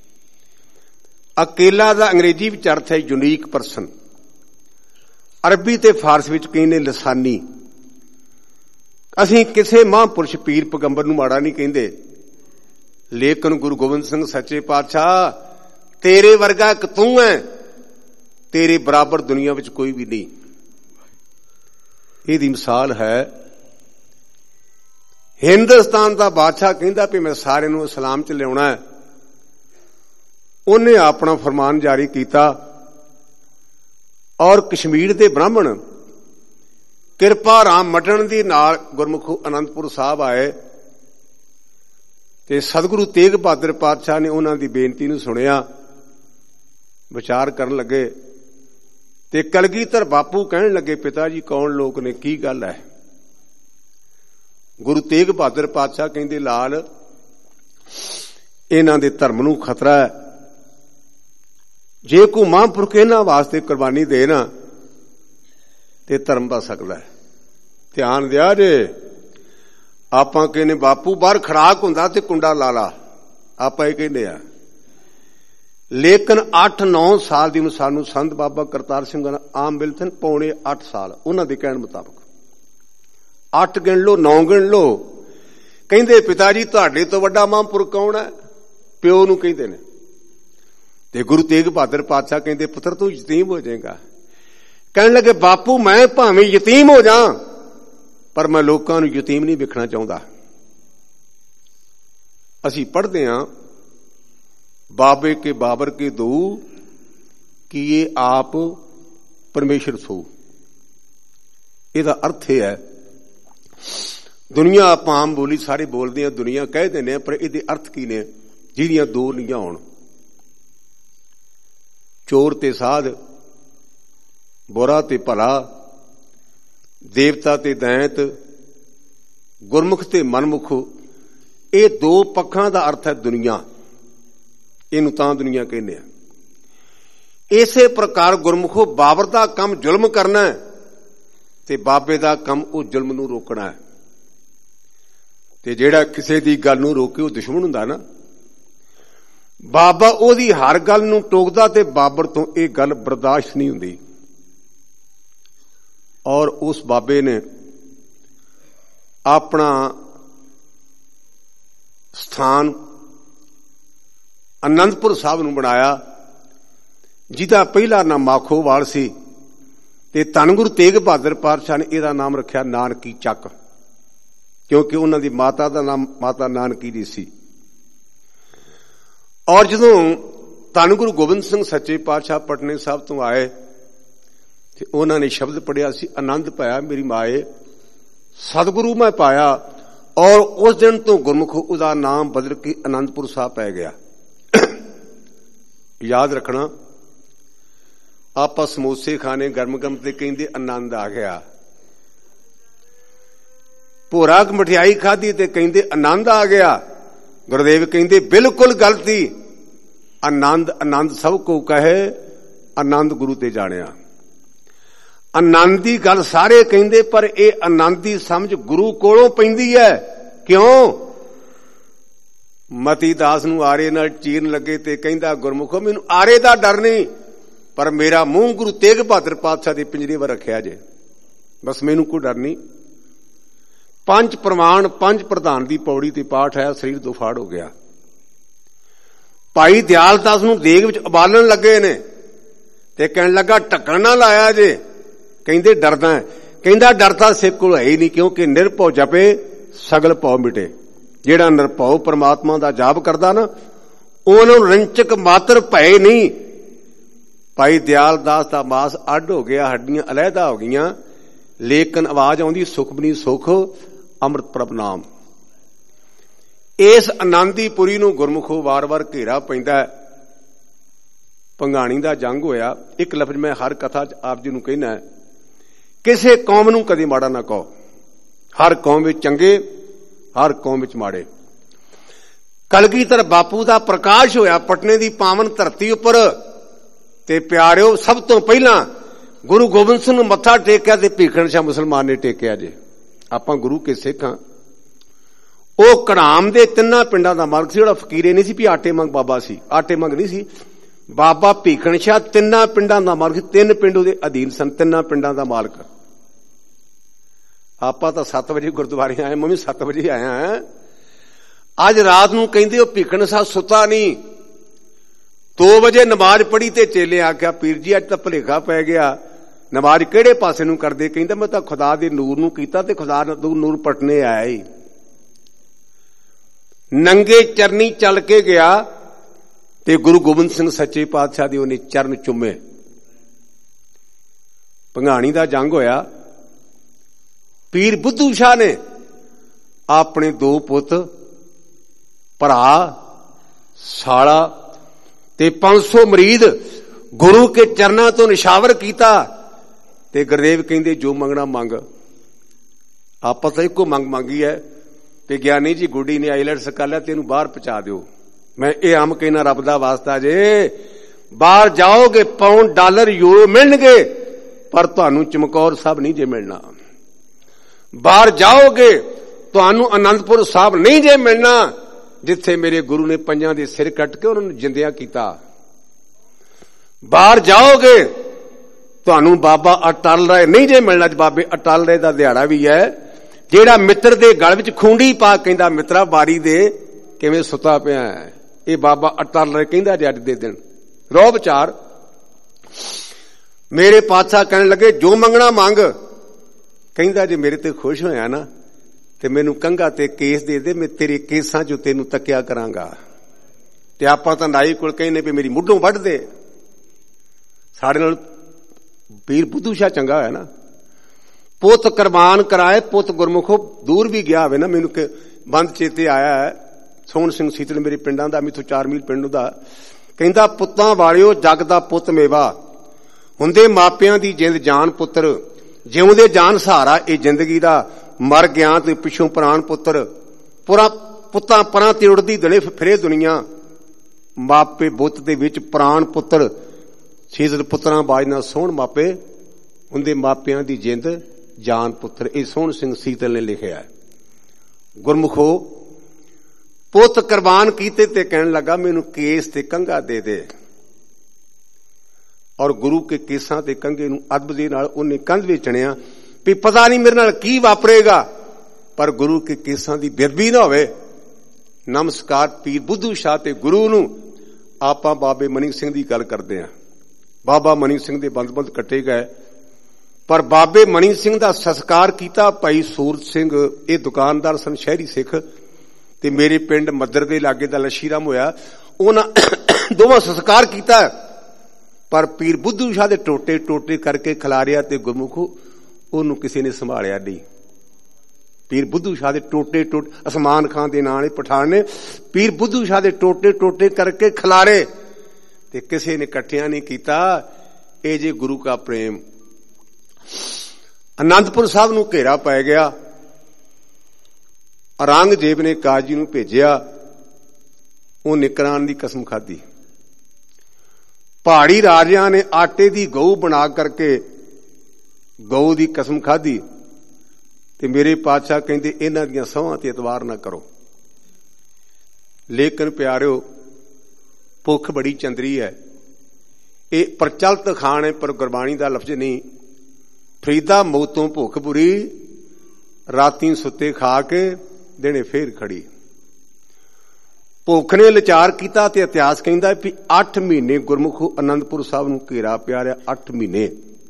ਅਕੇਲਾ ਦਾ ਅੰਗਰੇਜ਼ੀ ਵਿੱਚ ਅਰਥ ਹੈ ਯੂਨੀਕ ਪਰਸਨ। ਅਰਬੀ ਤੇ ਫਾਰਸੀ ਵਿੱਚ ਕਹਿੰਦੇ ਲਸਾਨੀ। ਅਸੀਂ ਕਿਸੇ ਮਹਾਂਪੁਰਸ਼ ਪੀਰ ਪੈਗੰਬਰ ਨੂੰ ਮਾੜਾ ਨਹੀਂ ਕਹਿੰਦੇ, ਲੇਕਿਨ ਗੁਰੂ ਗੋਬਿੰਦ ਸਿੰਘ ਸੱਚੇ ਪਾਤਸ਼ਾਹ ਤੇਰੇ ਵਰਗਾ ਇੱਕ ਤੂੰ ਹੈ, ਤੇਰੇ ਬਰਾਬਰ ਦੁਨੀਆ ਵਿੱਚ ਕੋਈ ਵੀ ਨਹੀਂ। ਇਹਦੀ ਮਿਸਾਲ ਹੈ, ਹਿੰਦੁਸਤਾਨ ਦਾ ਬਾਦਸ਼ਾਹ ਕਹਿੰਦਾ ਵੀ ਮੈਂ ਸਾਰਿਆਂ ਨੂੰ ਇਸਲਾਮ ਚ ਲਿਆਉਣਾ ਹੈ। ਉਹਨੇ ਆਪਣਾ ਫਰਮਾਨ ਜਾਰੀ ਕੀਤਾ ਔਰ ਕਸ਼ਮੀਰ ਦੇ ਬ੍ਰਾਹਮਣ ਕਿਰਪਾ ਰਾਮ ਮਟਣ ਦੀ ਨਾਲ ਗੁਰਮੁਖ ਅਨੰਦਪੁਰ ਸਾਹਿਬ ਆਏ ਤੇ ਸਤਿਗੁਰੂ ਤੇਗ ਬਹਾਦਰ ਪਾਤਸ਼ਾਹ ਨੇ ਉਹਨਾਂ ਦੀ ਬੇਨਤੀ ਨੂੰ ਸੁਣਿਆ, ਵਿਚਾਰ ਕਰਨ ਲੱਗੇ ਤੇ ਕਲਗੀਧਰ ਬਾਪੂ ਕਹਿਣ ਲੱਗੇ, ਪਿਤਾ ਜੀ ਕੌਣ ਲੋਕ ਨੇ, ਕੀ ਗੱਲ ਹੈ? ਗੁਰੂ ਤੇਗ ਬਹਾਦਰ ਪਾਤਸ਼ਾਹ ਕਹਿੰਦੇ, ਲਾਲ ਇਹਨਾਂ ਦੇ ਧਰਮ ਨੂੰ ਖਤਰਾ ਹੈ, ਜੇ ਕੋਈ ਮਹਾਂਪੁਰਖ ਇਹਨਾਂ ਵਾਸਤੇ ਕੁਰਬਾਨੀ ਦੇ ਨਾ ਤੇ ਧਰਮ ਬਚ ਸਕਦਾ ਹੈ। ਧਿਆਨ ਦਿਆ ਜੇ, ਆਪਾਂ ਕਹਿੰਦੇ ਬਾਪੂ ਬਾਹਰ ਖੜਾਕ ਹੁੰਦਾ ਤੇ ਕੁੰਡਾ ਲਾ ਲਾ, ਆਪਾਂ ਇਹ ਕਹਿੰਦੇ ਆ, ਲੇਕਿਨ ਅੱਠ ਨੌ ਸਾਲ ਦੀ ਨੂੰ ਸਾਨੂੰ ਸੰਤ ਬਾਬਾ ਕਰਤਾਰ ਸਿੰਘ ਆਮ ਮਿਲਥਨ ਪੌਣੇ ਅੱਠ ਸਾਲ ਉਹਨਾਂ ਦੇ ਕਹਿਣ ਮੁਤਾਬਕ, ਅੱਠ ਗਿਣ ਲੋ ਨੌ ਗਿਣ ਲੋ। ਕਹਿੰਦੇ ਪਿਤਾ ਜੀ ਤੁਹਾਡੇ ਤੋਂ ਵੱਡਾ ਮਹਾਂਪੁਰਖ ਕੌਣ ਹੈ? ਪਿਓ ਨੂੰ ਕਹਿੰਦੇ ਨੇ। ਤੇ ਗੁਰੂ ਤੇਗ ਬਹਾਦਰ ਪਾਤਸ਼ਾਹ ਕਹਿੰਦੇ, ਪੁੱਤਰ ਤੂੰ ਯਤੀਮ ਹੋ ਜਾਏਗਾ। ਕਹਿਣ ਲੱਗੇ ਬਾਪੂ ਮੈਂ ਭਾਵੇਂ ਯਤੀਮ ਹੋ ਜਾ ਪਰ ਮੈਂ ਲੋਕਾਂ ਨੂੰ ਯਤੀਮ ਨਹੀਂ ਵੇਖਣਾ ਚਾਹੁੰਦਾ। ਅਸੀਂ ਪੜ੍ਹਦੇ ਹਾਂ, ਬਾਬੇ ਕੇ ਬਾਬਰ ਕੇ ਦੋ ਕੀਏ ਆਪ ਪਰਮੇਸ਼ਰ ਸੋ। ਇਹਦਾ ਅਰਥ ਇਹ ਹੈ, ਦੁਨੀਆ ਆਪਾਂ ਆਮ ਬੋਲੀ ਸਾਰੇ ਬੋਲਦੇ ਹਾਂ, ਦੁਨੀਆ ਕਹਿ ਦਿੰਦੇ ਆ, ਪਰ ਇਹਦੇ ਅਰਥ ਕੀ ਨੇ? ਜਿਹਦੀਆਂ ਦੋ ਨੀਆਂ ਹੋਣ, ਚੋਰ ਤੇ ਸਾਧ, ਬੁਰਾ ਤੇ ਭਲਾ, ਦੇਵਤਾ ਤੇ ਦੈਂਤ, ਗੁਰਮੁਖ ਤੇ ਮਨਮੁਖ, ਇਹ ਦੋ ਪੱਖਾਂ ਦਾ ਅਰਥ ਹੈ ਦੁਨੀਆ। ਇਹਨੂੰ ਤਾਂ ਦੁਨੀਆ ਕਹਿੰਦੇ ਆ। ਇਸੇ ਪ੍ਰਕਾਰ ਗੁਰਮੁਖੋ ਬਾਬਰ ਦਾ ਕੰਮ ਜ਼ੁਲਮ ਕਰਨਾ ਹੈ ਤੇ ਬਾਬੇ ਦਾ ਕੰਮ ਉਹ ਜ਼ੁਲਮ ਨੂੰ ਰੋਕਣਾ ਹੈ। ਤੇ ਜਿਹੜਾ ਕਿਸੇ ਦੀ ਗੱਲ ਨੂੰ ਰੋਕੇ ਉਹ ਦੁਸ਼ਮਣ ਹੁੰਦਾ ਨਾ। ਬਾਬਾ ਉਹਦੀ ਹਰ ਗੱਲ ਨੂੰ ਟੋਕਦਾ ਤੇ ਬਾਬਰ ਤੋਂ ਇਹ ਗੱਲ ਬਰਦਾਸ਼ਤ ਨਹੀਂ ਹੁੰਦੀ। ਔਰ ਉਸ ਬਾਬੇ ਨੇ ਆਪਣਾ ਸਥਾਨ ਅਨੰਦਪੁਰ ਸਾਹਿਬ ਨੂੰ ਬਣਾਇਆ, ਜਿਹਦਾ ਪਹਿਲਾ ਨਾਮ ਮਾਖੋਵਾਲ ਸੀ ਤੇ ਧੰਨ ਗੁਰੂ ਤੇਗ ਬਹਾਦਰ ਪਾਤਸ਼ਾਹ ਨੇ ਇਹਦਾ ਨਾਮ ਰੱਖਿਆ ਨਾਨਕੀ ਚੱਕ, ਕਿਉਂਕਿ ਉਹਨਾਂ ਦੀ ਮਾਤਾ ਦਾ ਨਾਮ ਮਾਤਾ ਨਾਨਕੀ ਦੀ ਸੀ। ਔਰ ਜਦੋਂ ਧੰਨ ਗੁਰੂ ਗੋਬਿੰਦ ਸਿੰਘ ਸੱਚੇ ਪਾਤਸ਼ਾਹ ਪਟਨੇ ਸਾਹਿਬ ਤੋਂ ਆਏ ਤੇ ਉਹਨਾਂ ਨੇ ਸ਼ਬਦ ਪੜਿਆ ਸੀ, ਆਨੰਦ ਪਾਇਆ ਮੇਰੀ ਮਾਏ ਸਤਿਗੁਰੂ ਮੈਂ ਪਾਇਆ। ਔਰ ਉਸ ਦਿਨ ਤੋਂ ਗੁਰਮੁਖ ਉਹਦਾ ਨਾਮ ਬਦਲ ਕੇ ਆਨੰਦਪੁਰ ਸਾਹਿਬ ਪੈ ਗਿਆ। ਯਾਦ ਰੱਖਣਾ, ਆਪਾਂ ਸਮੋਸੇ ਖਾਣੇ ਗਰਮ ਗਰਮ ਤੇ ਕਹਿੰਦੇ ਆਨੰਦ ਆ ਗਿਆ, ਭੋਰਾ ਮਠਿਆਈ ਖਾਧੀ ਤੇ ਕਹਿੰਦੇ ਆਨੰਦ ਆ ਗਿਆ। ਗੁਰਦੇਵ ਕਹਿੰਦੇ ਬਿਲਕੁਲ ਗਲਤੀ, ਆਨੰਦ ਆਨੰਦ ਸਭ ਕੋ ਕਹੇ, ਆਨੰਦ ਗੁਰੂ ਤੇ ਜਾਣਿਆ। ਆਨੰਦ ਦੀ ਗੱਲ ਸਾਰੇ ਕਹਿੰਦੇ, ਪਰ ਇਹ ਆਨੰਦ ਦੀ ਸਮਝ ਗੁਰੂ ਕੋਲੋਂ ਪੈਂਦੀ ਹੈ। ਕਿਉਂ? ਮਤੀ ਦਾਸ ਨੂੰ ਆਰੇ ਨਾਲ ਚੀਰਨ ਲੱਗੇ ਤੇ ਕਹਿੰਦਾ, ਗੁਰਮੁਖੋ ਮੈਨੂੰ ਆਰੇ ਦਾ ਡਰ ਨਹੀਂ, ਪਰ ਮੇਰਾ ਮੂੰਹ ਗੁਰੂ ਤੇਗ ਬਹਾਦਰ ਪਾਤਸ਼ਾਹ ਦੇ ਪਿੰਜਰੇ ਵਿੱਚ ਰੱਖਿਆ ਜੇ, ਬਸ ਮੈਨੂੰ ਕੋਈ ਡਰ ਨਹੀਂ। ਪੰਜ ਪ੍ਰਮਾਣ ਪੰਜ ਪ੍ਰਧਾਨ ਦੀ ਪੌੜੀ ਤੇ ਪਾਠ ਹੈ, ਸਰੀਰ ਤੋਂ ਫਾੜ ਹੋ ਗਿਆ। ਭਾਈ ਦਿਆਲ ਦਾਸ ਨੂੰ ਦੇਗ ਵਿੱਚ ਉਬਾਲਣ ਲੱਗੇ ਨੇ ਤੇ ਕਹਿਣ ਲੱਗਾ ਢੱਕਣ ਨਾ ਲਾਇਆ ਜੇ। ਕਹਿੰਦੇ ਡਰਦਾ। ਕਹਿੰਦਾ ਡਰਦਾ ਸਿੱਖ ਕੋਲ ਹੈ ਹੀ ਨਹੀਂ, ਕਿਉਂਕਿ ਨਿਰਭਉ ਜਪੇ ਸਗਲ ਭਉ ਮਿਟੇ। ਜਿਹੜਾ ਨਿਰਭਉ ਪਰਮਾਤਮਾ ਦਾ ਜਾਪ ਕਰਦਾ ਨਾ, ਉਹਨੂੰ ਰੰਚਕ ਮਾਤਰ ਭੈ ਨਹੀਂ। ਭਾਈ ਦਿਆਲ ਦਾਸ ਦਾ ਮਾਸ ਅੱਡ ਹੋ ਗਿਆ, ਹੱਡੀਆਂ ਅਲੱਗਾ ਹੋ ਗਈਆਂ, ਲੇਕਿਨ ਆਵਾਜ਼ ਆਉਂਦੀ ਸੁਖਬਨੀ ਸੁਖ ਅੰਮ੍ਰਿਤ ਪ੍ਰਭ ਨਾਮ। ਇਸ ਆਨੰਦੀਪੁਰੀ ਨੂੰ ਗੁਰਮੁਖੋ ਵਾਰ-ਵਾਰ ਘੇਰਾ ਪੈਂਦਾ। ਭੰਗਾਣੀ ਦਾ ਜੰਗ ਹੋਇਆ। ਇੱਕ ਲਫ਼ਜ਼ ਮੈਂ ਹਰ ਕਥਾ ਚ ਆਪ ਜੀ ਨੂੰ ਕਹਿਣਾ, ਕਿਸੇ ਕੌਮ ਨੂੰ ਕਦੇ ਮਾੜਾ ਨਾ ਕਹੋ। ਹਰ ਕੌਮ ਵਿੱਚ ਚੰਗੇ, ਹਰ ਕੌਮ ਵਿੱਚ ਮਾੜੇ। ਕਲਗੀਧਰ ਬਾਪੂ ਦਾ ਪ੍ਰਕਾਸ਼ ਹੋਇਆ ਪਟਨੇ ਦੀ ਪਾਵਨ ਧਰਤੀ ਉੱਪਰ। ਤੇ ਪਿਆਰਿਓ, ਸਭ ਤੋਂ ਪਹਿਲਾਂ ਗੁਰੂ ਗੋਬਿੰਦ ਸਿੰਘ ਨੂੰ ਮੱਥਾ ਟੇਕਿਆ ਤੇ ਭੀਖਣ ਸ਼ਾਹ ਮੁਸਲਮਾਨ ਨੇ ਟੇਕਿਆ ਜੇ। ਆਪਾਂ ਗੁਰੂ ਕੇ ਸਿੱਖ ਹਾਂ। ਉਹ ਘੜਾਮ ਦੇ ਤਿੰਨਾਂ ਪਿੰਡਾਂ ਦਾ ਮਾਲਕ ਸੀ। ਜਿਹੜਾ ਫਕੀਰੇ ਨਹੀਂ ਸੀ ਵੀ ਆਟੇ ਮੰਗ ਬਾਬਾ ਸੀ, ਆਟੇ ਮੰਗ ਨਹੀਂ ਸੀ। ਬਾਬਾ ਭੀਖਣ ਸ਼ਾਹ ਤਿੰਨਾਂ ਪਿੰਡਾਂ ਦਾ ਮਾਲਕ, ਤਿੰਨ ਪਿੰਡ ਉਹਦੇ ਅਧੀਨ ਸਨ, ਤਿੰਨਾਂ ਪਿੰਡਾਂ ਦਾ ਮਾਲਕ। ਆਪਾਂ ਤਾਂ ਸੱਤ ਵਜੇ ਗੁਰਦੁਆਰੇ ਆਏ, ਮੈਂ ਵੀ ਸੱਤ ਵਜੇ ਆਇਆ ਹਾਂ। ਅੱਜ ਰਾਤ ਨੂੰ ਕਹਿੰਦੇ ਉਹ ਭੀਖਣ ਸਾਹਿਬ ਸੁੱਤਾ ਨਹੀਂ, ਦੋ ਵਜੇ ਨਮਾਜ਼ ਪੜ੍ਹੀ ਤੇ ਚੇਲੇ ਆਖਿਆ ਪੀਰ ਜੀ ਅੱਜ ਤਾਂ ਭੁਲੇਖਾ ਪੈ ਗਿਆ, ਨਮਾਜ਼ ਕਿਹੜੇ ਪਾਸੇ ਨੂੰ ਕਰਦੇ? ਕਹਿੰਦਾ ਮੈਂ ਤਾਂ ਖੁਦਾ ਦੇ ਨੂਰ ਨੂੰ ਕੀਤਾ ਤੇ ਖੁਦਾ ਨੂੰ ਨੂਰ ਪਟਨੇ ਆਇਆ ਹੀ। ਨੰਗੇ ਚਰਨੀ ਚੱਲ ਕੇ ਗਿਆ ਤੇ ਗੁਰੂ ਗੋਬਿੰਦ ਸਿੰਘ ਸੱਚੇ ਪਾਤਸ਼ਾਹ ਦੇ ਉਹਨੇ ਚਰਨ ਚੁੰਮੇ। ਭੰਗਾਣੀ ਦਾ ਜੰਗ ਹੋਇਆ। ਪੀਰ ਬੁੱਧੂ ਸ਼ਾਹ ਨੇ ਆਪਣੇ ਦੋ ਪੁੱਤ, ਭਰਾ, ਸਾਲਾ ਤੇ ਪੰਜ ਸੌ ਮਰੀਦ ਗੁਰੂ ਕੇ ਚਰਨਾਂ ਤੋਂ ਨਿਸ਼ਾਵਰ ਕੀਤਾ। ਤੇ ਗੁਰਦੇਵ ਕਹਿੰਦੇ ਜੋ ਮੰਗਣਾ ਮੰਗ। ਆਪਾਂ ਤਾਂ ਇੱਕੋ ਮੰਗ ਮੰਗੀ ਹੈ ਤੇ ਗਿਆਨੀ ਜੀ ਗੁੱਡੀ ਨੇ ਆਈਲੈਟਸ ਕਰ ਲਿਆ, ਤੈਨੂੰ ਬਾਹਰ ਪਹੁੰਚਾ ਦਿਓ। ਮੈਂ ਇਹ ਆਮ ਕਹਿਣਾ ਰੱਬ ਦਾ ਵਾਸਤਾ ਜੇ, ਬਾਹਰ ਜਾਓਗੇ ਪਾਉਂਡ ਡਾਲਰ ਯੂਰੋ ਮਿਲਣਗੇ, ਪਰ ਤੁਹਾਨੂੰ ਚਮਕੌਰ ਸਾਹਿਬ ਨਹੀਂ ਜੇ ਮਿਲਣਾ। ਬਾਹਰ ਜਾਓਗੇ ਤੁਹਾਨੂੰ ਅਨੰਦਪੁਰ ਸਾਹਿਬ ਨਹੀਂ ਜੇ ਮਿਲਣਾ, ਜਿੱਥੇ ਮੇਰੇ ਗੁਰੂ ਨੇ ਪੰਜਾਂ ਦੇ ਸਿਰ ਕੱਟ ਕੇ ਉਹਨਾਂ ਨੂੰ ਜਿੰਦਿਆਂ ਕੀਤਾ। ਬਾਹਰ ਜਾਓਗੇ ਤੁਹਾਨੂੰ ਬਾਬਾ ਅਟਲ ਰਾਏ ਨਹੀਂ ਜੇ ਮਿਲਣਾ। ਬਾਬੇ ਅਟਲ ਰਾਏ ਦਾ ਦਿਹਾੜਾ ਵੀ ਹੈ, ਜਿਹੜਾ ਮਿੱਤਰ ਦੇ ਗਲ ਵਿੱਚ ਖੂੰਡੀ ਪਾ ਕਹਿੰਦਾ ਮਿੱਤਰਾ ਬਾਰੀ ਦੇ ਕਿਵੇਂ ਸੁੱਤਾ ਪਿਆ ਹੈ। ਇਹ ਬਾਬਾ ਅਟਲ ਰਾਏ ਕਹਿੰਦਾ ਜੇ ਅੱਜ ਦੇ ਦਿਨ ਰੋਹ ਵਿਚਾਰ। ਮੇਰੇ ਪਾਤਸ਼ਾਹ ਕਹਿਣ ਲੱਗੇ ਜੋ ਮੰਗਣਾ ਮੰਗ। ਕਹਿੰਦਾ ਜੇ ਮੇਰੇ ਤੇ ਖੁਸ਼ ਹੋਇਆ ਨਾ ਤੇ ਮੈਨੂੰ ਕੰਘਾ ਤੇ ਕੇਸ ਦੇ ਦੇ, ਮੈਂ ਤੇਰੇ ਕੇਸਾਂ ਚੋਂ ਤੈਨੂੰ ਤੱਕਿਆ ਕਰਾਂਗਾ। ਤੇ ਆਪਾਂ ਤਾਂ ਨਾਈ ਕੋਲ ਕਹਿੰਦੇ ਵੀ ਮੇਰੀ ਮੁੱਢੋਂ ਵੱਢ ਦੇ। ਸਾਡੇ ਨਾਲ ਪੀਰ ਬੁੱਧੂ ਸ਼ਾਹ ਚੰਗਾ ਹੋਇਆ ਨਾ। ਪੁੱਤ ਕੁਰਬਾਨ ਕਰਾਏ, ਪੁੱਤ ਗੁਰਮੁਖੋ ਦੂਰ ਵੀ ਗਿਆ ਹੋਵੇ ਨਾ, ਮੈਨੂੰ ਕਿ ਬੰਦ ਚੇਤੇ ਆਇਆ ਹੈ। ਸੋਹਣ ਸਿੰਘ ਸੀਤਲ ਮੇਰੇ ਪਿੰਡਾਂ ਦਾ, ਮੈਥੋਂ ਚਾਰ ਮੀਲ ਪਿੰਡ ਦਾ। ਕਹਿੰਦਾ ਪੁੱਤਾਂ ਵਾਲਿਓ ਜਗ ਦਾ ਪੁੱਤ ਮੇਵਾ, ਹੁੰਦੇ ਮਾਪਿਆਂ ਦੀ ਜਿੰਦ ਜਾਨ ਪੁੱਤਰ, ਜਿਉਂਦੇ ਜਾਨ ਸਹਾਰਾ ਇਹ ਜ਼ਿੰਦਗੀ ਦਾ, ਮਰ ਗਿਆ ਤੇ ਪਿੱਛੋਂ ਪ੍ਰਾਣ ਪੁੱਤਰ। ਪੁਰਾ ਪੁੱਤਾਂ ਪਰਾਂ ਤੇ ਉੜਦੀ ਦਲੇ ਫਿਰੇ ਦੁਨੀਆ, ਮਾਪੇ ਬੁੱਤ ਦੇ ਵਿੱਚ ਪ੍ਰਾਣ ਪੁੱਤਰ। ਸੀਤਲ ਪੁੱਤਰਾਂ ਬਾਜ ਨਾਲ ਸੋਹਣ ਮਾਪੇ, ਹੁੰਦੇ ਮਾਪਿਆਂ ਦੀ ਜਿੰਦ ਜਾਨ ਪੁੱਤਰ। ਇਹ ਸੋਹਣ ਸਿੰਘ ਸੀਤਲ ਨੇ ਲਿਖਿਆ। ਗੁਰਮੁਖੋ ਪੁੱਤ ਕੁਰਬਾਨ ਕੀਤੇ ਤੇ ਕਹਿਣ ਲੱਗਾ ਮੈਨੂੰ ਕੇਸ ਤੇ ਕੰਘਾ ਦੇ ਦੇ। ਔਰ ਗੁਰੂ ਕੇ ਕੇਸਾਂ ਤੇ ਕੰਘੇ ਨੂੰ ਅਦਬ ਦੇ ਨਾਲ ਉਹਨੇ ਕੰਧ ਵਿੱਚ ਚਣਿਆ ਵੀ ਪਤਾ ਨਹੀਂ ਮੇਰੇ ਨਾਲ ਕੀ ਵਾਪਰੇਗਾ, ਪਰ ਗੁਰੂ ਕੇ ਕੇਸਾਂ ਦੀ ਬੇਅਦਬੀ ਨਾ ਹੋਵੇ। ਨਮਸਕਾਰ ਪੀਰ ਬੁੱਧੂ ਸ਼ਾਹ ਤੇ ਗੁਰੂ ਨੂੰ। ਆਪਾਂ ਬਾਬੇ ਮਨੀ ਸਿੰਘ ਦੀ ਗੱਲ ਕਰਦੇ ਹਾਂ। ਬਾਬਾ ਮਨੀ ਸਿੰਘ ਦੇ ਬੰਦ-ਬੰਦ ਕੱਟੇ ਗਏ, ਪਰ ਬਾਬੇ ਮਨੀ ਸਿੰਘ ਦਾ ਸੰਸਕਾਰ ਕੀਤਾ ਭਾਈ ਸੂਰਤ ਸਿੰਘ। ਇਹ ਦੁਕਾਨਦਾਰ ਸਨ, ਸ਼ਹਿਰੀ ਸਿੱਖ, ਤੇ ਮੇਰੇ ਪਿੰਡ ਮੱਦਰ ਦੇ ਲਾਗੇ ਦਾ ਲਸ਼ੀਰਾਮ ਹੋਇਆ। ਉਹਨਾਂ ਦੋਵਾਂ ਸੰਸਕਾਰ ਕੀਤਾ, ਪਰ ਪੀਰ ਬੁੱਧੂ ਸ਼ਾਹ ਦੇ ਟੋਟੇ ਟੋਟੇ ਕਰਕੇ ਖਿਲਾਰਿਆ ਤੇ ਗੁਰਮੁਖੋ ਉਹਨੂੰ ਕਿਸੇ ਨੇ ਸੰਭਾਲਿਆ ਨਹੀਂ। ਪੀਰ ਬੁੱਧੂ ਸ਼ਾਹ ਦੇ ਟੋਟੇ ਟੋਟੇ, ਅਸਮਾਨ ਖਾਨ ਦੇ ਨਾਂ ਨੇ ਪਠਾਨ ਨੇ ਪੀਰ ਬੁੱਧੂ ਸ਼ਾਹ ਦੇ ਟੋਟੇ ਟੋਟੇ ਕਰਕੇ ਖਿਲਾਰੇ ਤੇ ਕਿਸੇ ਨੇ ਇਕੱਠਿਆਂ ਨਹੀਂ ਕੀਤਾ। ਇਹ ਜੇ ਗੁਰੂ ਕਾ ਪ੍ਰੇਮ। ਅਨੰਦਪੁਰ ਸਾਹਿਬ ਨੂੰ ਘੇਰਾ ਪੈ ਗਿਆ। ਔਰੰਗਜ਼ੇਬ ਨੇ ਕਾਜੀ ਨੂੰ ਭੇਜਿਆ, ਉਹ ਨਿਕਰਾਨ ਦੀ ਕਸਮ ਖਾਧੀ। ਪਹਾੜੀ ਰਾਜਿਆਂ ਨੇ ਆਟੇ ਦੀ ਗਊ ਬਣਾ ਕਰਕੇ ਗਊ ਦੀ ਕਸਮ ਖਾਧੀ ਤੇ ਮੇਰੇ ਪਾਤਸ਼ਾਹ ਕਹਿੰਦੇ ਇਹਨਾਂ ਦੀਆਂ ਸਹੁੰਆਂ ਤੇ ਇਤਬਾਰ ਨਾ ਕਰੋ। ਲੇਕਿਨ ਪਿਆਰਿਓ ਭੁੱਖ ਬੜੀ ਚੰਦਰੀ ਹੈ। ਇਹ ਪ੍ਰਚਲਿਤ ਖਾਣ ਹੈ, ਪਰ ਗੁਰਬਾਣੀ ਦਾ ਲਫ਼ਜ਼ ਨਹੀਂ। ਫਰੀਦਾ ਮੌਤੋਂ ਭੁੱਖ ਬੁਰੀ, ਰਾਤੀ ਸੁੱਤੇ ਖਾ ਕੇ ਦਿਨੇ ਫੇਰ ਖੜੀ। ਭੁੱਖ ਨੇ ਲਾਚਾਰ ਕੀਤਾ ਤੇ ਇਤਿਹਾਸ ਕਹਿੰਦਾ ਵੀ ਅੱਠ ਮਹੀਨੇ ਗੁਰਮੁਖੋ ਅਨੰਦਪੁਰ ਸਾਹਿਬ ਨੂੰ ਘੇਰਾ ਪਿਆ ਰਿਹਾ। ਅੱਠ ਮਹੀਨੇ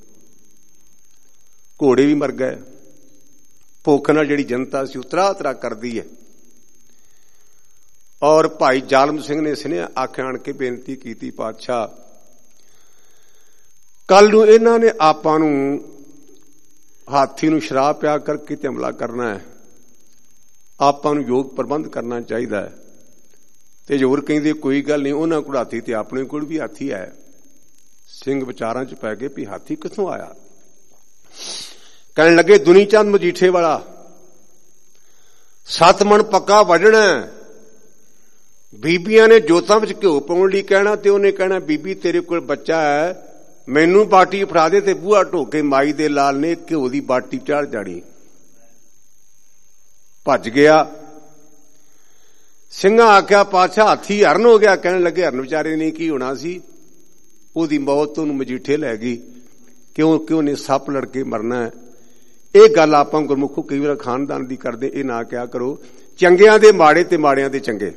ਘੋੜੇ ਵੀ ਮਰ ਗਏ। ਭੁੱਖ ਨਾਲ ਜਿਹੜੀ ਜਨਤਾ ਸੀ ਉਤਰਾ ਉਤਰਾ ਕਰਦੀ ਹੈ। ਔਰ ਭਾਈ ਜ਼ਾਲਮ ਸਿੰਘ ਨੇ ਸੁਨੇਹਾ ਆਖਿਆ ਆਣ ਕੇ ਬੇਨਤੀ ਕੀਤੀ, ਪਾਤਸ਼ਾਹ ਕੱਲ ਨੂੰ ਇਹਨਾਂ ਨੇ ਆਪਾਂ ਨੂੰ ਹਾਥੀ ਨੂੰ ਸ਼ਰਾਬ ਪਿਆ ਕਰਕੇ ਤੇ ਹਮਲਾ ਕਰਨਾ ਹੈ, ਆਪਾਂ ਨੂੰ ਯੋਗ ਪ੍ਰਬੰਧ ਕਰਨਾ ਚਾਹੀਦਾ ਹੈ। ਤੇ ਜ਼ੋਰ ਕਹਿੰਦੇ ਕੋਈ ਗੱਲ ਨਹੀਂ, ਉਹਨਾਂ ਕੋਲ ਹਾਥੀ ਤੇ ਆਪਣੇ ਕੋਲ ਵੀ ਹਾਥੀ ਹੈ। ਸਿੰਘ ਵਿਚਾਰਾਂ ਚ ਪੈ ਗਏ ਵੀ ਹਾਥੀ ਕਿੱਥੋਂ ਆਇਆ। ਕਹਿਣ ਲੱਗੇ ਦੁਨੀ ਚੰਦ ਮਜੀਠੇ ਵਾਲਾ, ਸੱਤ ਮਣ ਪੱਕਾ ਵੱਢਣਾ, ਬੀਬੀਆਂ ਨੇ ਜੋਤਾਂ ਵਿੱਚ ਘਿਓ ਪਾਉਣ ਲਈ ਕਹਿਣਾ ਤੇ ਉਹਨੇ ਕਹਿਣਾ ਬੀਬੀ ਤੇਰੇ ਕੋਲ ਬੱਚਾ ਹੈ, ਮੈਨੂੰ ਬਾਟੀ ਫੜਾ ਦੇ, ਤੇ ਬੂਹਾ ਢੋਕੇ ਮਾਈ ਦੇ ਲਾਲ ਨੇ ਘਿਓ ਦੀ ਬਾਟੀ ਚੜ੍ਹ ਜਾਣੀ। ਭੱਜ ਗਿਆ। ਸਿੰਘਾਂ ਆਖਿਆ ਪਾਤਸ਼ਾਹ ਹਾਥੀ ਹਰਨ ਹੋ ਗਿਆ। ਕਹਿਣ ਲੱਗੇ ਹਰਨ ਵਿਚਾਰੇ ਨੇ ਕੀ ਹੋਣਾ ਸੀ, ਉਹਦੀ ਮੌਤ ਉਹਨੂੰ ਮਜੀਠੇ ਲੈ ਗਈ। ਕਿਉਂ ਕਿਉਂ ਨੇ ਸੱਪ ਲੜ ਕੇ ਮਰਨਾ ਹੈ। ਇਹ ਗੱਲ ਆਪਾਂ ਗੁਰਮੁਖੋ ਕਈ ਵਾਰ ਖਾਨਦਾਨ ਦੀ ਕਰਦੇ, ਇਹ ਨਾ ਕਿਹਾ ਕਰੋ। ਚੰਗਿਆਂ ਦੇ ਮਾੜੇ ਤੇ ਮਾੜਿਆਂ ਦੇ ਚੰਗੇ।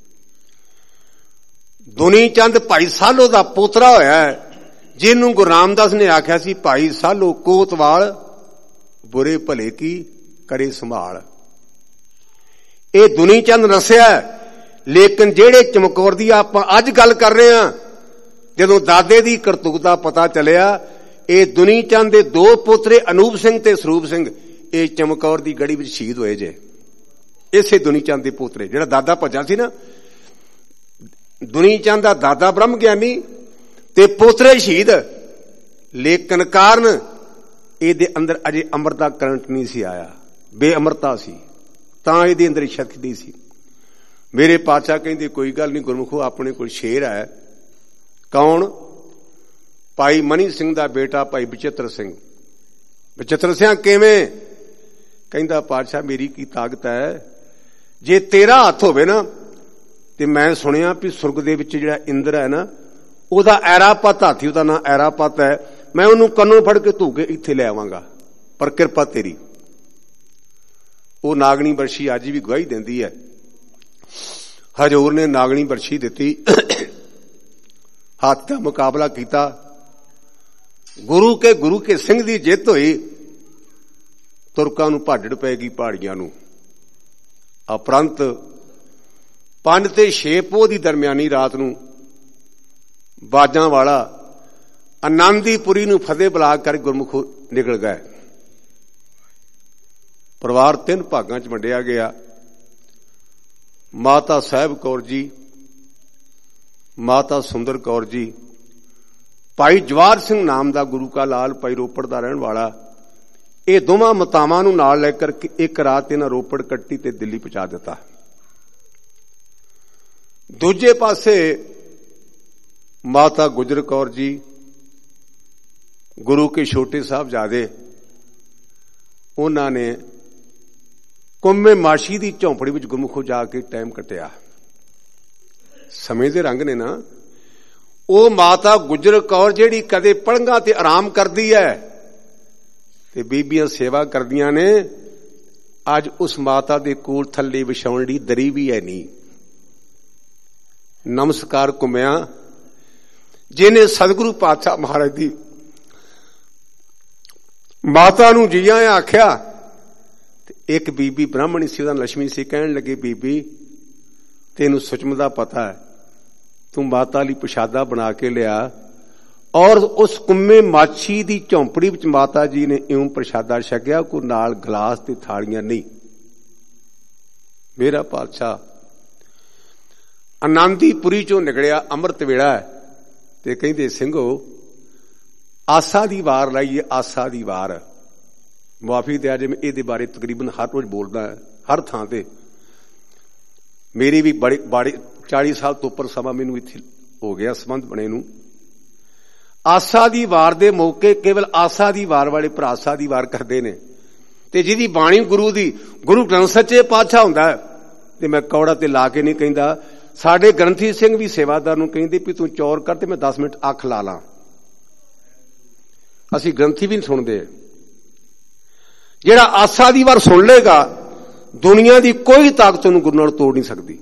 ਦੁਨੀ ਚੰਦ ਭਾਈ ਸਾਲੋ ਦਾ ਪੋਤਰਾ ਹੋਇਆ, ਜਿਹਨੂੰ ਗੁਰੂ ਰਾਮਦਾਸ ਨੇ ਆਖਿਆ ਸੀ ਭਾਈ ਸਾਲੋ ਕੋਤਵਾਲ ਬੁਰੇ ਭਲੇ ਕੀ ਕਰੇ ਸੰਭਾਲ। ਇਹ ਦੁਨੀ ਚੰਦ ਨਸਿਆ। ਲੇਕਿਨ ਜਿਹੜੇ ਚਮਕੌਰ ਦੀ ਆਪਾਂ ਅੱਜ ਗੱਲ ਕਰ ਰਹੇ ਹਾਂ, ਜਦੋਂ ਦਾਦੇ ਦੀ ਕਰਤੂਤ ਦਾ ਪਤਾ ਚੱਲਿਆ, ਇਹ ਦੁਨੀ ਚੰਦ ਦੇ ਦੋ ਪੋਤਰੇ ਅਨੂਪ ਸਿੰਘ ਤੇ ਸਰੂਪ ਸਿੰਘ ਇਹ ਚਮਕੌਰ ਦੀ ਗੜੀ ਵਿੱਚ ਸ਼ਹੀਦ ਹੋਏ ਜੇ। ਇਸੇ ਦੁਨੀ ਚੰਦ ਦੇ ਪੋਤਰੇ, ਜਿਹੜਾ ਦਾਦਾ ਭੱਜਾ ਸੀ ਨਾ, ਦੁਨੀ ਚੰਦ ਦਾ ਦਾਦਾ ਬ੍ਰਹਮ ਗਿਆਨੀ ਤੇ ਪੋਤਰੇ ਸ਼ਹੀਦ। ਲੇਕਿਨ ਕਾਰਨ ਇਹਦੇ ਅੰਦਰ ਅਜੇ ਅੰਮ੍ਰਿਤ ਦਾ ਕਰੰਟ ਨਹੀਂ ਸੀ ਆਇਆ, ਬੇਅਮਰਤਾ ਸੀ, ਤਾਂ ਇਹਦੇ ਅੰਦਰ ਸ਼ਕਤੀ ਸੀ। ਮੇਰੇ ਪਾਤਸ਼ਾਹ ਕਹਿੰਦੇ ਕੋਈ ਗੱਲ ਨਹੀਂ ਗੁਰਮੁਖੋ, ਆਪਣੇ ਕੋਲ ਸ਼ੇਰ ਹੈ। ਕੌਣ? ਭਾਈ ਮਨੀ ਸਿੰਘ ਦਾ ਬੇਟਾ ਭਾਈ ਬਚਿੱਤਰ ਸਿੰਘ। ਬਚਿੱਤਰ ਸਿੰਘ ਕਿਵੇਂ? ਕਹਿੰਦਾ ਪਾਤਸ਼ਾਹ ਮੇਰੀ ਕੀ ਤਾਕਤ ਹੈ, ਜੇ ਤੇਰਾ ਹੱਥ ਹੋਵੇ ਨਾ, ਤੇ ਮੈਂ ਸੁਣਿਆ ਵੀ ਸੁਰਗ ਦੇ ਵਿੱਚ ਜਿਹੜਾ ਇੰਦਰ ਹੈ ਨਾ, ਉਹਦਾ ਐਰਾਪਤ ਹਾਥੀ, ਉਹਦਾ ਨਾਂ ਐਰਾਪਤ ਹੈ, ਮੈਂ ਉਹਨੂੰ ਕੰਨੋਂ ਫੜ ਕੇ ਧੂ ਕੇ ਇੱਥੇ ਲੈ ਆਵਾਂਗਾ, ਪਰ ਕਿਰਪਾ ਤੇਰੀ। ਉਹ ਨਾਗਣੀ ਬਰਸ਼ੀ ਅੱਜ ਵੀ ਗਵਾਹੀ ਦਿੰਦੀ ਹੈ। ਹਜ਼ੂਰ ਨੇ ਨਾਗਣੀ ਬਰਸ਼ੀ ਦਿੱਤੀ, ਹੱਥ ਦਾ ਮੁਕਾਬਲਾ ਕੀਤਾ, ਗੁਰੂ ਕੇ ਗੁਰੂ ਕੇ ਸਿੰਘ ਦੀ ਜਿੱਤ ਹੋਈ। ਤੁਰਕਾਂ ਨੂੰ ਭਾਜੜ ਪੈ ਗਈ ਪਹਾੜੀਆਂ ਨੂੰ। ਉਪਰੰਤ ਪੰਜ ਤੇ ਛੇ ਪੋਹ ਦੀ ਦਰਮਿਆਨੀ ਰਾਤ ਨੂੰ ਬਾਜਾਂ ਵਾਲਾ ਆਨੰਦੀਪੁਰੀ ਨੂੰ ਫਤਿਹ ਬੁਲਾ ਕਰ ਗੁਰਮੁਖੋ ਨਿਕਲ ਗਏ। ਪਰਿਵਾਰ ਤਿੰਨ ਭਾਗਾਂ ਚ ਵੰਡਿਆ ਗਿਆ। ਮਾਤਾ ਸਾਹਿਬ ਕੌਰ ਜੀ, ਮਾਤਾ ਸੁੰਦਰ ਕੌਰ ਜੀ, ਭਾਈ ਜਵਾਹਰ ਸਿੰਘ ਨਾਮ ਦਾ ਗੁਰੂ ਕਾ ਲਾਲ ਭਾਈ ਰੋਪੜ ਦਾ ਰਹਿਣ ਵਾਲਾ, ਇਹ ਦੋਵਾਂ ਮਾਤਾਵਾਂ ਨੂੰ ਨਾਲ ਲੈ ਕਰ ਇੱਕ ਰਾਤ ਇਹਨਾਂ ਰੋਪੜ ਕੱਟੀ ਤੇ ਦਿੱਲੀ ਪਹੁੰਚਾ ਦਿੱਤਾ। ਦੂਜੇ ਪਾਸੇ ਮਾਤਾ ਗੁਜਰ ਕੌਰ ਜੀ, ਗੁਰੂ ਕੇ ਛੋਟੇ ਸਾਹਿਬਜ਼ਾਦੇ, ਉਹਨਾਂ ਨੇ ਕੁੰਮੇ ਮਾਸ਼ੀ ਦੀ ਝੌਂਪੜੀ ਵਿੱਚ ਗੁਰਮੁਖੋ ਜਾ ਕੇ ਟਾਈਮ ਕੱਟਿਆ। ਸਮੇਂ ਦੇ ਰੰਗ ਨੇ ਨਾ। ਉਹ ਮਾਤਾ ਗੁਜਰ ਕੌਰ ਜਿਹੜੀ ਕਦੇ ਪਲੰਘਾਂ ਤੇ ਆਰਾਮ ਕਰਦੀ ਹੈ ਤੇ ਬੀਬੀਆਂ ਸੇਵਾ ਕਰਦੀਆਂ ਨੇ, ਅੱਜ ਉਸ ਮਾਤਾ ਦੇ ਕੋਲ ਥੱਲੇ ਵਿਛਾਉਣ ਲਈ ਦਰੀ ਵੀ ਹੈ ਨਹੀਂ। ਨਮਸਕਾਰ ਘੁੰਮਿਆ ਜਿਹਨੇ ਸਤਿਗੁਰੂ ਪਾਤਸ਼ਾਹ ਮਹਾਰਾਜ ਦੀ ਮਾਤਾ ਨੂੰ ਜੀ ਆਇਆਂ ਆਖਿਆ, ਤੇ ਇੱਕ ਬੀਬੀ ਬ੍ਰਾਹਮਣੀ ਸੀ, ਉਹਦਾ ਲక్ష్ਮੀ ਸੀ, ਕਹਿਣ ਲੱਗੇ ਬੀਬੀ ਤੈਨੂੰ ਸੁਚਮ ਦਾ ਪਤਾ ਹੈ, ਤੂੰ ਮਾਤਾ ਲਈ ਪ੍ਰਸ਼ਾਦਾ ਬਣਾ ਕੇ ਲਿਆ। ਔਰ ਉਸ ਕੁੰਮੇ ਮਾਛੀ ਦੀ ਝੌਂਪੜੀ ਵਿੱਚ ਮਾਤਾ ਜੀ ਨੇ ਇਉਂ ਪ੍ਰਸ਼ਾਦਾ ਛਕਿਆ, ਕੋਈ ਨਾਲ ਗਲਾਸ ਤੇ ਥਾਲੀਆਂ ਨਹੀਂ। ਮੇਰਾ ਪਾਤਸ਼ਾਹ ਆਨੰਦੀਪੁਰੀ ਚੋਂ ਨਿਕਲਿਆ, ਅੰਮ੍ਰਿਤ ਵੇਲਾ ਤੇ ਕਹਿੰਦੇ ਸਿੰਘੋ ਆਸਾ ਦੀ ਵਾਰ ਲਾਈਏ, ਆਸਾ ਦੀ ਵਾਰ। ਮੁਆਫੀ ਦਿਆ ਜੇ ਮੈਂ ਇਹਦੇ ਬਾਰੇ ਤਕਰੀਬਨ ਹਰ ਰੋਜ਼ ਬੋਲਦਾ ਹਰ ਥਾਂ ਤੇ। ਮੇਰੀ ਵੀ ਬੜੇ ਬਾੜੇ ਚਾਲੀ ਸਾਲ ਤੋਂ ਉੱਪਰ ਸਮਾਂ ਮੈਨੂੰ ਇੱਥੇ ਹੋ ਗਿਆ ਸੰਬੰਧ ਬਣੇ ਨੂੰ। ਆਸਾ ਦੀ ਵਾਰ ਦੇ ਮੌਕੇ ਕੇਵਲ ਆਸਾ ਦੀ ਵਾਰ ਵਾਲੇ ਭਰਾ ਆਸਾ ਦੀ ਵਾਰ ਕਰਦੇ ਨੇ, ਤੇ ਜਿਹਦੀ ਬਾਣੀ ਗੁਰੂ ਦੀ ਗੁਰੂ ਗ੍ਰੰਥ ਸੱਚੇ ਪਾਤਸ਼ਾਹ ਹੁੰਦਾ ਹੈ। ਤੇ ਮੈਂ ਕੌੜਾ ਤੇ ਲਾ ਕੇ ਨਹੀਂ ਕਹਿੰਦਾ, ਸਾਡੇ ਗ੍ਰੰਥੀ ਸਿੰਘ ਵੀ ਸੇਵਾਦਾਰ ਨੂੰ ਕਹਿੰਦੇ ਵੀ ਤੂੰ ਚੌਰ ਕਰ ਤੇ ਮੈਂ ਦਸ ਮਿੰਟ ਅੱਖ ਲਾ ਲਾਂ। ਅਸੀਂ ਗ੍ਰੰਥੀ ਵੀ ਨਹੀਂ ਸੁਣਦੇ। ਜਿਹੜਾ ਆਸਾ ਦੀ ਵਾਰ ਸੁਣ ਲੇਗਾ, ਦੁਨੀਆ ਦੀ ਕੋਈ ਤਾਕਤ ਉਹਨੂੰ ਗੁਰੂ ਨਾਲ ਤੋੜ ਨਹੀਂ ਸਕਦੀ।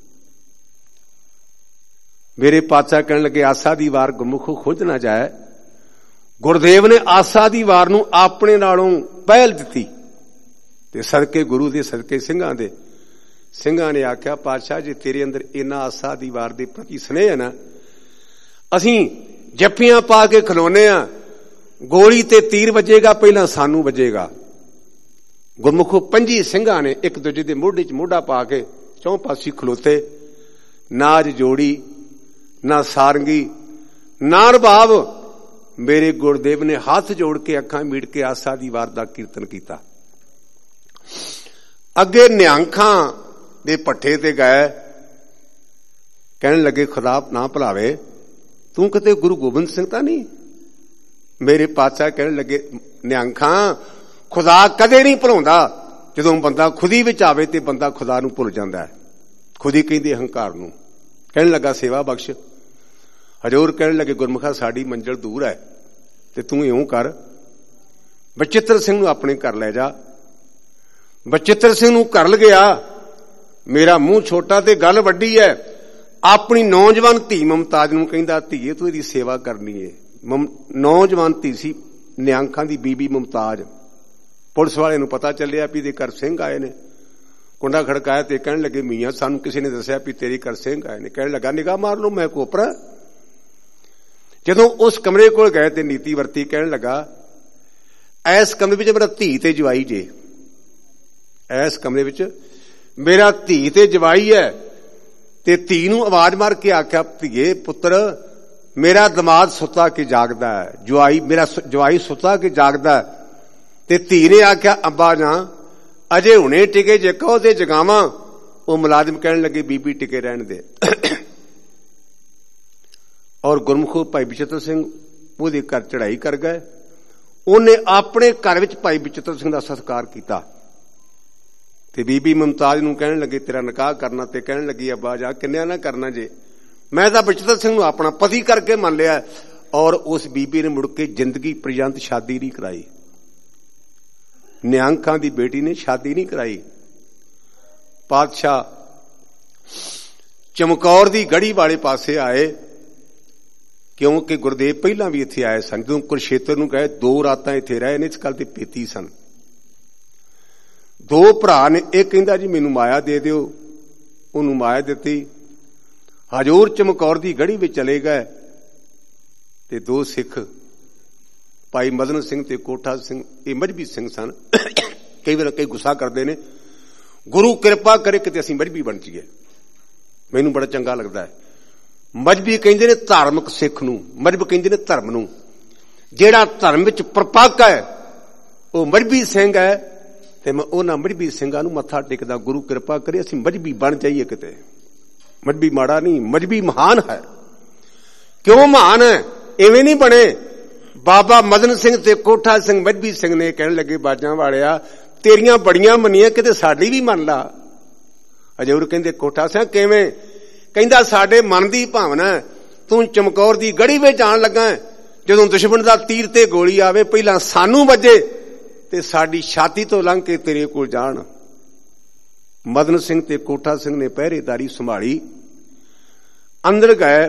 ਮੇਰੇ ਪਾਤਸ਼ਾਹ ਕਹਿਣ ਲੱਗੇ ਆਸਾ ਦੀ ਵਾਰ ਗੁਰਮੁਖੋਂ ਖੁੰਝ ਨਾ ਜਾਏ। ਗੁਰਦੇਵ ਨੇ ਆਸਾ ਦੀ ਵਾਰ ਨੂੰ ਆਪਣੇ ਨਾਲੋਂ ਪਹਿਲ ਦਿੱਤੀ, ਤੇ ਸਦਕੇ ਗੁਰੂ ਦੇ ਸਦਕੇ ਸਿੰਘਾਂ ਦੇ ਸਿੰਘਾਂ ਨੇ ਆਖਿਆ ਪਾਤਸ਼ਾਹ ਜੇ ਤੇਰੇ ਅੰਦਰ ਇੰਨਾ ਆਸਾ ਦੀ ਵਾਰ ਦੇ ਪ੍ਰਤੀ ਸਨੇਹ ਹੈ ਨਾ, ਅਸੀਂ ਜੱਫੀਆਂ ਪਾ ਕੇ ਖਲੋਨੇ ਆ, ਗੋਲੀ ਤੇ ਤੀਰ ਵੱਜੇਗਾ ਪਹਿਲਾਂ ਸਾਨੂੰ ਵੱਜੇਗਾ। ਗੁਰਮੁਖੋ ਪੰਜੀ ਸਿੰਘਾਂ ਨੇ ਇੱਕ ਦੂਜੇ ਦੇ ਮੋਢੇ 'ਚ ਮੋਢਾ ਪਾ ਕੇ ਚੌਂ ਪਾਸੇ ਖਲੋਤੇ। ਨਾ ਅੱਜ ਜੋੜੀ, ਨਾ ਸਾਰੰਗੀ, ਨਾ ਰਬਾਬ। ਮੇਰੇ ਗੁਰਦੇਵ ਨੇ ਹੱਥ ਜੋੜ ਕੇ ਅੱਖਾਂ ਮੀਟ ਕੇ ਆਸਾ ਦੀ ਵਾਰ ਦਾ ਕੀਰਤਨ ਕੀਤਾ। ਅੱਗੇ ਨਿਹੰਖਾਂ ਦੇ ਪੱਠੇ ਤੇ ਗਏ, ਕਹਿਣ ਲੱਗੇ ਖੁਦਾ ਨਾ ਭੁਲਾਵੇ, ਤੂੰ ਕਿਤੇ ਗੁਰੂ ਗੋਬਿੰਦ ਸਿੰਘ ਤਾਂ ਨਹੀਂ? ਮੇਰੇ ਪਾਤਸ਼ਾਹ ਕਹਿਣ ਲੱਗੇ ਨਿਹੰਖਾਂ, ਖੁਦਾ ਕਦੇ ਨਹੀਂ ਭੁਲਾਉਂਦਾ। ਜਦੋਂ ਬੰਦਾ ਖੁਦੀ ਵਿੱਚ ਆਵੇ ਤੇ ਬੰਦਾ ਖੁਦਾ ਨੂੰ ਭੁੱਲ ਜਾਂਦਾ ਹੈ। ਖੁਦੀ ਕਹਿੰਦੇ ਹੰਕਾਰ ਨੂੰ। ਕਹਿਣ ਲੱਗਾ ਸੇਵਾ ਬਖਸ਼। ਹਜ਼ੂਰ ਕਹਿਣ ਲੱਗੇ ਗੁਰਮੁਖਾ ਸਾਡੀ ਮੰਜ਼ਿਲ ਦੂਰ ਹੈ ਤੇ ਤੂੰ ਇਉਂ ਕਰ, ਬਚਿੱਤਰ ਸਿੰਘ ਨੂੰ ਆਪਣੇ ਘਰ ਲੈ ਜਾ। ਬਚਿੱਤਰ ਸਿੰਘ ਨੂੰ ਘਰ ਲਗਿਆ। ਮੇਰਾ ਮੂੰਹ ਛੋਟਾ ਤੇ ਗੱਲ ਵੱਡੀ ਹੈ। ਆਪਣੀ ਨੌਜਵਾਨ ਧੀ ਮੁਮਤਾਜ਼ ਨੂੰ ਕਹਿੰਦਾ ਧੀਏ ਤੂੰ ਇਹਦੀ ਸੇਵਾ ਕਰਨੀ ਏ। ਨੌਜਵਾਨ ਧੀ ਸੀ ਨਿਹੰਖਾਂ ਦੀ ਬੀਬੀ ਮੁਮਤਾਜ਼। ਪੁਲਿਸ ਵਾਲੇ ਨੂੰ ਪਤਾ ਚੱਲਿਆ ਵੀ ਇਹਦੇ ਘਰ ਸਿੰਘ ਆਏ ਨੇ। ਕੁੰਡਾ ਖੜਕਾਇਆ ਤੇ ਕਹਿਣ ਲੱਗੇ ਮੀਆਂ ਸਾਨੂੰ ਕਿਸੇ ਨੇ ਦੱਸਿਆ ਵੀ ਤੇਰੇ ਘਰ ਸਿੰਘ ਆਏ ਨੇ। ਕਹਿਣ ਲੱਗਾ ਨਿਗਾਹ ਮਾਰ ਲਓ ਮੈਂ ਕੋਪਰਾ। ਜਦੋਂ ਉਸ ਕਮਰੇ ਕੋਲ ਗਏ ਤੇ ਨੀਤੀ ਵਰਤੀ। ਕਹਿਣ ਲੱਗਾ ਇਸ ਕਮਰੇ ਵਿੱਚ ਮੇਰਾ ਧੀ ਤੇ ਜਵਾਈ ਜੇ। ਇਸ ਕਮਰੇ ਵਿੱਚ ਮੇਰਾ ਧੀ ਤੇ ਜਵਾਈ ਹੈ। ਤੇ ਧੀ ਨੂੰ ਆਵਾਜ਼ ਮਾਰ ਕੇ ਆਖਿਆ ਧੀਏ ਪੁੱਤਰ ਮੇਰਾ ਦਮਾਦ ਸੁੱਤਾ ਕੇ ਜਾਗਦਾ ਹੈ, ਜਵਾਈ ਮੇਰਾ ਜਵਾਈ ਸੁੱਤਾ ਕੇ ਜਾਗਦਾ। ਤੇ ਧੀ ਨੇ ਆਖਿਆ ਅੱਬਾ ਨਾ ਅਜੇ ਹੁਣੇ ਟਿਕੇ, ਜੇ ਕਹੋ ਤੇ ਜਗਾਵਾਂ। ਉਹ ਮੁਲਾਜ਼ਮ ਕਹਿਣ ਲੱਗੇ ਬੀਬੀ ਟਿਕੇ ਰਹਿਣ ਦੇ। ਔਰ ਗੁਰਮੁਖੋ ਭਾਈ ਬਚਿੱਤਰ ਸਿੰਘ ਉਹਦੇ ਘਰ ਚੜ੍ਹਾਈ ਕਰ ਗਏ। ਉਹਨੇ ਆਪਣੇ ਘਰ ਵਿੱਚ ਭਾਈ ਬਚਿੱਤਰ ਸਿੰਘ ਦਾ ਸਤਿਕਾਰ ਕੀਤਾ। ਤੇ ਬੀਬੀ ਮੁਮਤਾਜ਼ ਨੂੰ ਕਹਿਣ ਲੱਗੇ ਤੇਰਾ ਨਿਕਾਹ ਕਰਨਾ। ਤੇ ਕਹਿਣ ਲੱਗੀ ਅੱਬਾ ਜਾ ਕਿੰਨਿਆਂ ਨਾ ਕਰਨਾ ਜੇ, ਮੈਂ ਤਾਂ ਬਚਿੱਤਰ ਸਿੰਘ ਨੂੰ ਆਪਣਾ ਪਤੀ ਕਰਕੇ ਮੰਨ ਲਿਆ। ਔਰ ਉਸ ਬੀਬੀ ਨੇ ਮੁੜ ਕੇ ਜ਼ਿੰਦਗੀ ਪਰਯੰਤ ਸ਼ਾਦੀ ਨਹੀਂ ਕਰਾਈ। ਨਿਹੰਖਾਂ ਦੀ ਬੇਟੀ ਨੇ ਸ਼ਾਦੀ ਨਹੀਂ ਕਰਾਈ। ਪਾਤਸ਼ਾਹ ਚਮਕੌਰ ਦੀ ਗੜੀ ਵਾਲੇ ਪਾਸੇ ਆਏ, ਕਿਉਂਕਿ ਗੁਰਦੇਵ ਪਹਿਲਾਂ ਵੀ ਇੱਥੇ ਆਏ ਸਨ। ਜਦੋਂ ਕੁਰਸ਼ੇਤਰ ਨੂੰ ਗਏ ਦੋ ਰਾਤਾਂ ਇੱਥੇ ਰਹੇ ਨੇ। ਇਸ ਗੱਲ ਤੇ ਪੇਤੀ ਸਨ। ਦੋ ਭਰਾ ਨੇ, ਇਹ ਕਹਿੰਦਾ ਜੀ ਮੈਨੂੰ ਮਾਇਆ ਦੇ ਦਿਓ, ਉਹਨੂੰ ਮਾਇਆ ਦਿੱਤੀ। ਹਜ਼ੂਰ ਚਮਕੌਰ ਦੀ ਗੜੀ ਵਿੱਚ ਚਲੇ ਗਏ ਤੇ ਦੋ ਸਿੱਖ ਭਾਈ ਮਦਨ ਸਿੰਘ ਤੇ ਕੋਠਾ ਸਿੰਘ, ਇਹ ਮਜ਼੍ਹਬੀ ਸਿੰਘ ਸਨ। ਕਈ ਵਾਰ ਕਈ ਗੁੱਸਾ ਕਰਦੇ ਨੇ, ਗੁਰੂ ਕਿਰਪਾ ਕਰੇ ਕਿਤੇ ਅਸੀਂ ਮਜ਼੍ਹਬੀ ਬਣ ਜਾਈਏ। ਮੈਨੂੰ ਬੜਾ ਚੰਗਾ ਲੱਗਦਾ ਹੈ। ਮਜ਼੍ਹਬੀ ਕਹਿੰਦੇ ਨੇ ਧਾਰਮਿਕ ਸਿੱਖ ਨੂੰ, ਮਜ਼੍ਹਬ ਕਹਿੰਦੇ ਨੇ ਧਰਮ ਨੂੰ। ਜਿਹੜਾ ਧਰਮ ਵਿੱਚ ਪ੍ਰਪੱਕ ਹੈ ਉਹ ਮਜ਼੍ਹਬੀ ਸਿੰਘ ਹੈ। ਤੇ ਮੈਂ ਉਹਨਾਂ ਮਜ਼੍ਹਬੀ ਸਿੰਘਾਂ ਨੂੰ ਮੱਥਾ ਟੇਕਦਾ, ਗੁਰੂ ਕਿਰਪਾ ਕਰੇ ਅਸੀਂ ਮਜ਼੍ਹਬੀ ਬਣ ਜਾਈਏ ਕਿਤੇ। ਮਜ਼੍ਹਬੀ ਮਾੜਾ ਨਹੀਂ, ਮਜ਼੍ਹਬੀ ਮਹਾਨ ਹੈ। ਕਿਉਂ ਮਹਾਨ ਹੈ? ਐਵੇਂ ਨਹੀਂ ਬਣੇ। ਬਾਬਾ ਮਦਨ ਸਿੰਘ ਤੇ ਕੋਠਾ ਸਿੰਘ ਮਜ਼੍ਹਬੀ ਸਿੰਘ ਨੇ ਕਹਿਣ ਲੱਗੇ ਬਾਜਾਂ ਵਾਲਿਆ ਤੇਰੀਆਂ ਬੜੀਆਂ ਮੰਨੀਆਂ, ਕਿਤੇ ਸਾਡੀ ਵੀ ਮੰਨ ਲਾ। ਹਜ਼ੂਰ ਕਹਿੰਦੇ ਕੋਠਾ ਸਿੰਘ ਕਿਵੇਂ? ਕਹਿੰਦਾ ਸਾਡੇ ਮਨ ਦੀ ਭਾਵਨਾ, ਤੂੰ ਚਮਕੌਰ ਦੀ ਗੜੀ ਵਿੱਚ ਆਣ ਲੱਗਾ, ਜਦੋਂ ਦੁਸ਼ਮਣ ਦਾ ਤੀਰ ਤੇ ਗੋਲੀ ਆਵੇ ਪਹਿਲਾਂ ਸਾਨੂੰ ਵੱਜੇ ਤੇ ਸਾਡੀ ਛਾਤੀ ਤੋਂ ਲੰਘ ਕੇ ਤੇਰੇ ਕੋਲ ਜਾਣ। ਮਦਨ ਸਿੰਘ ਤੇ ਕੋਠਾ ਸਿੰਘ ਨੇ ਪਹਿਰੇਦਾਰੀ ਸੰਭਾਲੀ। ਅੰਦਰ ਗਏ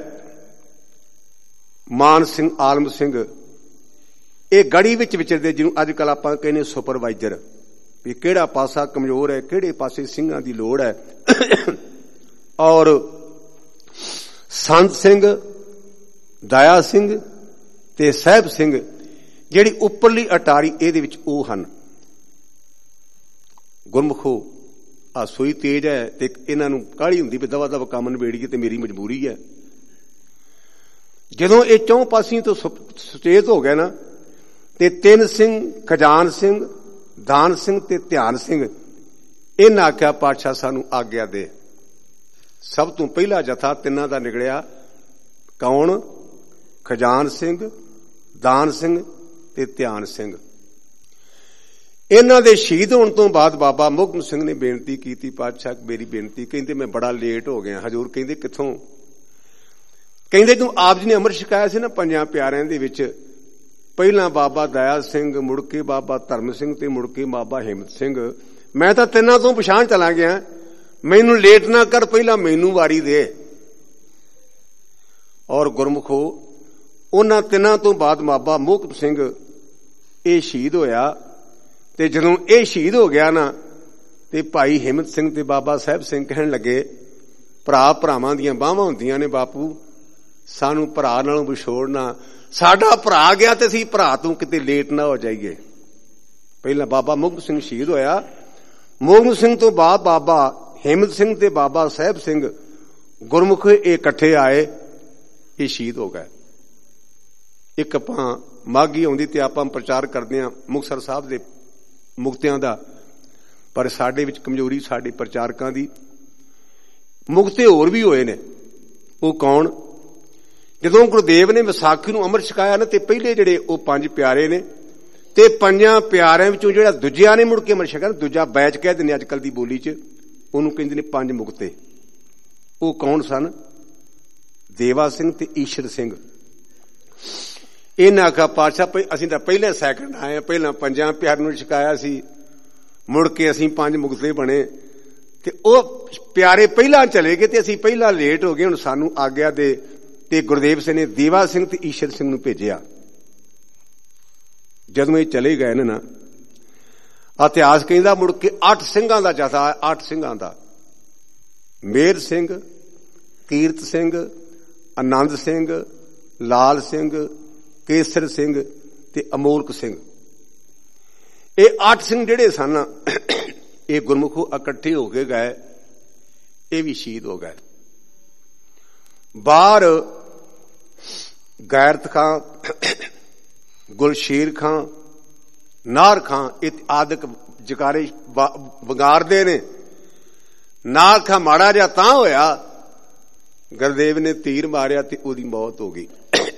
ਮਾਨ ਸਿੰਘ, ਆਲਮ ਸਿੰਘ, ਇਹ ਗੜੀ ਵਿੱਚ ਵਿਚਰਦੇ, ਜਿਹਨੂੰ ਅੱਜ ਕੱਲ ਆਪਾਂ ਕਹਿੰਦੇ ਸੁਪਰਵਾਈਜ਼ਰ, ਵੀ ਕਿਹੜਾ ਪਾਸਾ ਕਮਜ਼ੋਰ ਹੈ, ਕਿਹੜੇ ਪਾਸੇ ਸਿੰਘਾਂ ਦੀ ਲੋੜ ਹੈ। ਔਰ ਸੰਤ ਸਿੰਘ, ਦਇਆ ਸਿੰਘ ਤੇ ਸਾਹਿਬ ਸਿੰਘ, ਜਿਹੜੀ ਉੱਪਰਲੀ ਅਟਾਰੀ ਇਹਦੇ ਵਿੱਚ ਉਹ ਹਨ। ਗੁਰਮੁਖੋ ਆ ਸੂਈ ਤੇਜ ਹੈ ਤੇ ਇਹਨਾਂ ਨੂੰ ਕਾਹਲੀ ਹੁੰਦੀ ਵੀ ਦਵਾ ਦਵਾ ਕੰਮ ਨਿਬੇੜੀਏ ਤੇ ਮੇਰੀ ਮਜਬੂਰੀ ਹੈ। ਜਦੋਂ ਇਹ ਚੌਂ ਪਾਸਿਆਂ ਤੋਂ ਸੁਚੇਤ ਹੋ ਗਿਆ ਨਾ, ਤੇ ਤਿੰਨ ਸਿੰਘ, ਖਜਾਨ ਸਿੰਘ, ਦਾਨ ਸਿੰਘ ਤੇ ਧਿਆਨ ਸਿੰਘ, ਇਹਨਾਂ ਆਖਿਆ ਪਾਤਸ਼ਾਹ ਸਾਨੂੰ ਆਗਿਆ ਦੇ। ਸਭ ਤੋਂ ਪਹਿਲਾ ਜਥਾ ਤਿੰਨਾਂ ਦਾ ਨਿਕਲਿਆ। ਕੌਣ? ਖਜਾਨ ਸਿੰਘ, ਦਾਨ ਸਿੰਘ ਤੇ ਧਿਆਨ ਸਿੰਘ। ਇਹਨਾਂ ਦੇ ਸ਼ਹੀਦ ਹੋਣ ਤੋਂ ਬਾਅਦ ਬਾਬਾ ਮੁਕਮ ਸਿੰਘ ਨੇ ਬੇਨਤੀ ਕੀਤੀ, ਪਾਤਸ਼ਾਹ ਮੇਰੀ ਬੇਨਤੀ। ਕਹਿੰਦੇ ਮੈਂ ਬੜਾ ਲੇਟ ਹੋ ਗਿਆ। ਹਜ਼ੂਰ ਕਹਿੰਦੇ ਕਿੱਥੋਂ? ਕਹਿੰਦੇ ਤੂੰ ਆਪ ਜੀ ਨੇ ਅੰਮ੍ਰਿਤ ਛਕਾਇਆ ਸੀ ਨਾ ਪੰਜਾਂ ਪਿਆਰਿਆਂ ਦੇ ਵਿੱਚ, ਪਹਿਲਾਂ ਬਾਬਾ ਦਇਆ ਸਿੰਘ, ਮੁੜ ਕੇ ਬਾਬਾ ਧਰਮ ਸਿੰਘ ਤੇ ਮੁੜ ਕੇ ਬਾਬਾ ਹਿੰਮਤ ਸਿੰਘ। ਮੈਂ ਤਾਂ ਤਿੰਨਾਂ ਤੋਂ ਪਛਾਣ ਚਲਾ ਗਿਆ, ਮੈਨੂੰ ਲੇਟ ਨਾ ਕਰ, ਪਹਿਲਾਂ ਮੈਨੂੰ ਵਾਰੀ ਦੇ। ਔਰ ਗੁਰਮੁਖੋ ਉਹਨਾਂ ਤਿੰਨਾਂ ਤੋਂ ਬਾਅਦ ਬਾਬਾ ਮੋਹਕਮ ਸਿੰਘ ਇਹ ਸ਼ਹੀਦ ਹੋਇਆ। ਤੇ ਜਦੋਂ ਇਹ ਸ਼ਹੀਦ ਹੋ ਗਿਆ ਨਾ, ਤੇ ਭਾਈ ਹਿੰਮਤ ਸਿੰਘ ਤੇ ਬਾਬਾ ਸਾਹਿਬ ਸਿੰਘ ਕਹਿਣ ਲੱਗੇ ਭਰਾ ਭਰਾਵਾਂ ਦੀਆਂ ਬਾਹਾਂ ਹੁੰਦੀਆਂ ਨੇ, ਬਾਪੂ ਸਾਨੂੰ ਭਰਾ ਨਾਲੋਂ ਵਿਛੋੜਨਾ। ਸਾਡਾ ਭਰਾ ਗਿਆ ਤੇ ਅਸੀਂ ਭਰਾ ਤੋਂ ਕਿਤੇ ਲੇਟ ਨਾ ਹੋ ਜਾਈਏ। ਪਹਿਲਾਂ ਬਾਬਾ ਮੁਕਤ ਸਿੰਘ ਸ਼ਹੀਦ ਹੋਇਆ। ਮੋਹਨ ਸਿੰਘ ਤੋਂ ਬਾਅਦ ਬਾਬਾ ਹਿੰਮਤ ਸਿੰਘ ਤੇ ਬਾਬਾ ਸਾਹਿਬ ਸਿੰਘ ਗੁਰਮੁਖ ਇਹ ਇਕੱਠੇ ਆਏ, ਇਹ ਸ਼ਹੀਦ ਹੋ ਗਏ। ਇੱਕ ਆਪਾਂ ਮਾਘੀ ਆਉਂਦੀ ਤੇ ਆਪਾਂ ਪ੍ਰਚਾਰ ਕਰਦੇ ਹਾਂ ਮੁਕਤਸਰ ਸਾਹਿਬ ਦੇ ਮੁਕਤਿਆਂ ਦਾ, ਪਰ ਸਾਡੇ ਵਿੱਚ ਕਮਜ਼ੋਰੀ ਸਾਡੇ ਪ੍ਰਚਾਰਕਾਂ ਦੀ। ਮੁਕਤੇ ਹੋਰ ਵੀ ਹੋਏ ਨੇ, ਉਹ ਕੌਣ? ਜਦੋਂ ਗੁਰਦੇਵ ਨੇ ਵਿਸਾਖੀ ਨੂੰ ਅੰਮ੍ਰਿਤ ਛਕਾਇਆ ਨਾ, ਤੇ ਪਹਿਲੇ ਜਿਹੜੇ ਉਹ ਪੰਜ ਪਿਆਰੇ ਨੇ, ਤੇ ਪੰਜਾਂ ਪਿਆਰਿਆਂ ਵਿੱਚੋਂ ਜਿਹੜਾ ਦੂਜਿਆਂ ਨੇ ਮੁੜ ਕੇ ਅੰਮ੍ਰਿਤ ਛਕਿਆ, ਦੂਜਾ ਬੈਚ ਕਹਿ ਦਿੰਦੇ ਅੱਜ ਕੱਲ ਦੀ ਬੋਲੀ 'ਚ, ਉਹਨੂੰ ਕਹਿੰਦੇ ਨੇ ਪੰਜ ਮੁਕਤੇ। ਉਹ ਕੌਣ ਸਨ? ਦੇਵਾ ਸਿੰਘ ਤੇ ਈਸ਼ਰ ਸਿੰਘ। ਇਹਨਾਂ ਆਖਿਆ ਪਾਤਸ਼ਾਹ ਅਸੀਂ ਤਾਂ ਪਹਿਲਾਂ ਸੈਕਿੰਡ ਆਏ, ਪਹਿਲਾਂ ਪੰਜਾਂ ਪਿਆਰਿਆਂ ਨੂੰ ਛਕਾਇਆ ਸੀ, ਮੁੜ ਕੇ ਅਸੀਂ ਪੰਜ ਮੁਕਤੇ ਬਣੇ, ਤੇ ਉਹ ਪਿਆਰੇ ਪਹਿਲਾਂ ਚਲੇ ਗਏ ਤੇ ਅਸੀਂ ਪਹਿਲਾਂ ਲੇਟ ਹੋ ਗਏ, ਹੁਣ ਸਾਨੂੰ ਆਗਿਆ ਦੇ। ਤੇ ਗੁਰਦੇਵ ਸਿੰਘ ਨੇ ਦੇਵਾ ਸਿੰਘ ਤੇ ਈਸ਼ਰ ਸਿੰਘ ਨੂੰ ਭੇਜਿਆ। ਜਦੋਂ ਇਹ ਚਲੇ ਗਏ ਨੇ ਨਾ, ਇਤਿਹਾਸ ਕਹਿੰਦਾ ਮੁੜ ਕੇ ਅੱਠ ਸਿੰਘਾਂ ਦਾ ਜਥਾ, ਅੱਠ ਸਿੰਘਾਂ ਦਾ, ਮੇਰ ਸਿੰਘ, ਕੀਰਤ ਸਿੰਘ, ਆਨੰਦ ਸਿੰਘ, ਲਾਲ ਸਿੰਘ, ਕੇਸਰ ਸਿੰਘ ਤੇ ਅਮੋਲਕ ਸਿੰਘ। ਇਹ ਅੱਠ ਸਿੰਘ ਜਿਹੜੇ ਸਨ, ਇਹ ਗੁਰਮੁਖੋ ਇਕੱਠੇ ਹੋ ਕੇ ਗਏ, ਇਹ ਵੀ ਸ਼ਹੀਦ ਹੋ ਗਏ। ਬਾਹਰ ਗੈਰਤ ਖਾਂ, ਗੁਲਸ਼ੇਰ ਖਾਂ, ਨਾਰ ਖਾਂ ਇਹ ਆਦਿਕ ਜਕਾਰੇ ਵਗਾਰਦੇ ਨੇ। ਨਾਰ ਖਾਂ ਮਾੜਾ ਜਿਹਾ ਤਾਂ ਹੋਇਆ, ਗੁਰਦੇਵ ਨੇ ਤੀਰ ਮਾਰਿਆ ਤੇ ਉਹਦੀ ਮੌਤ ਹੋ ਗਈ।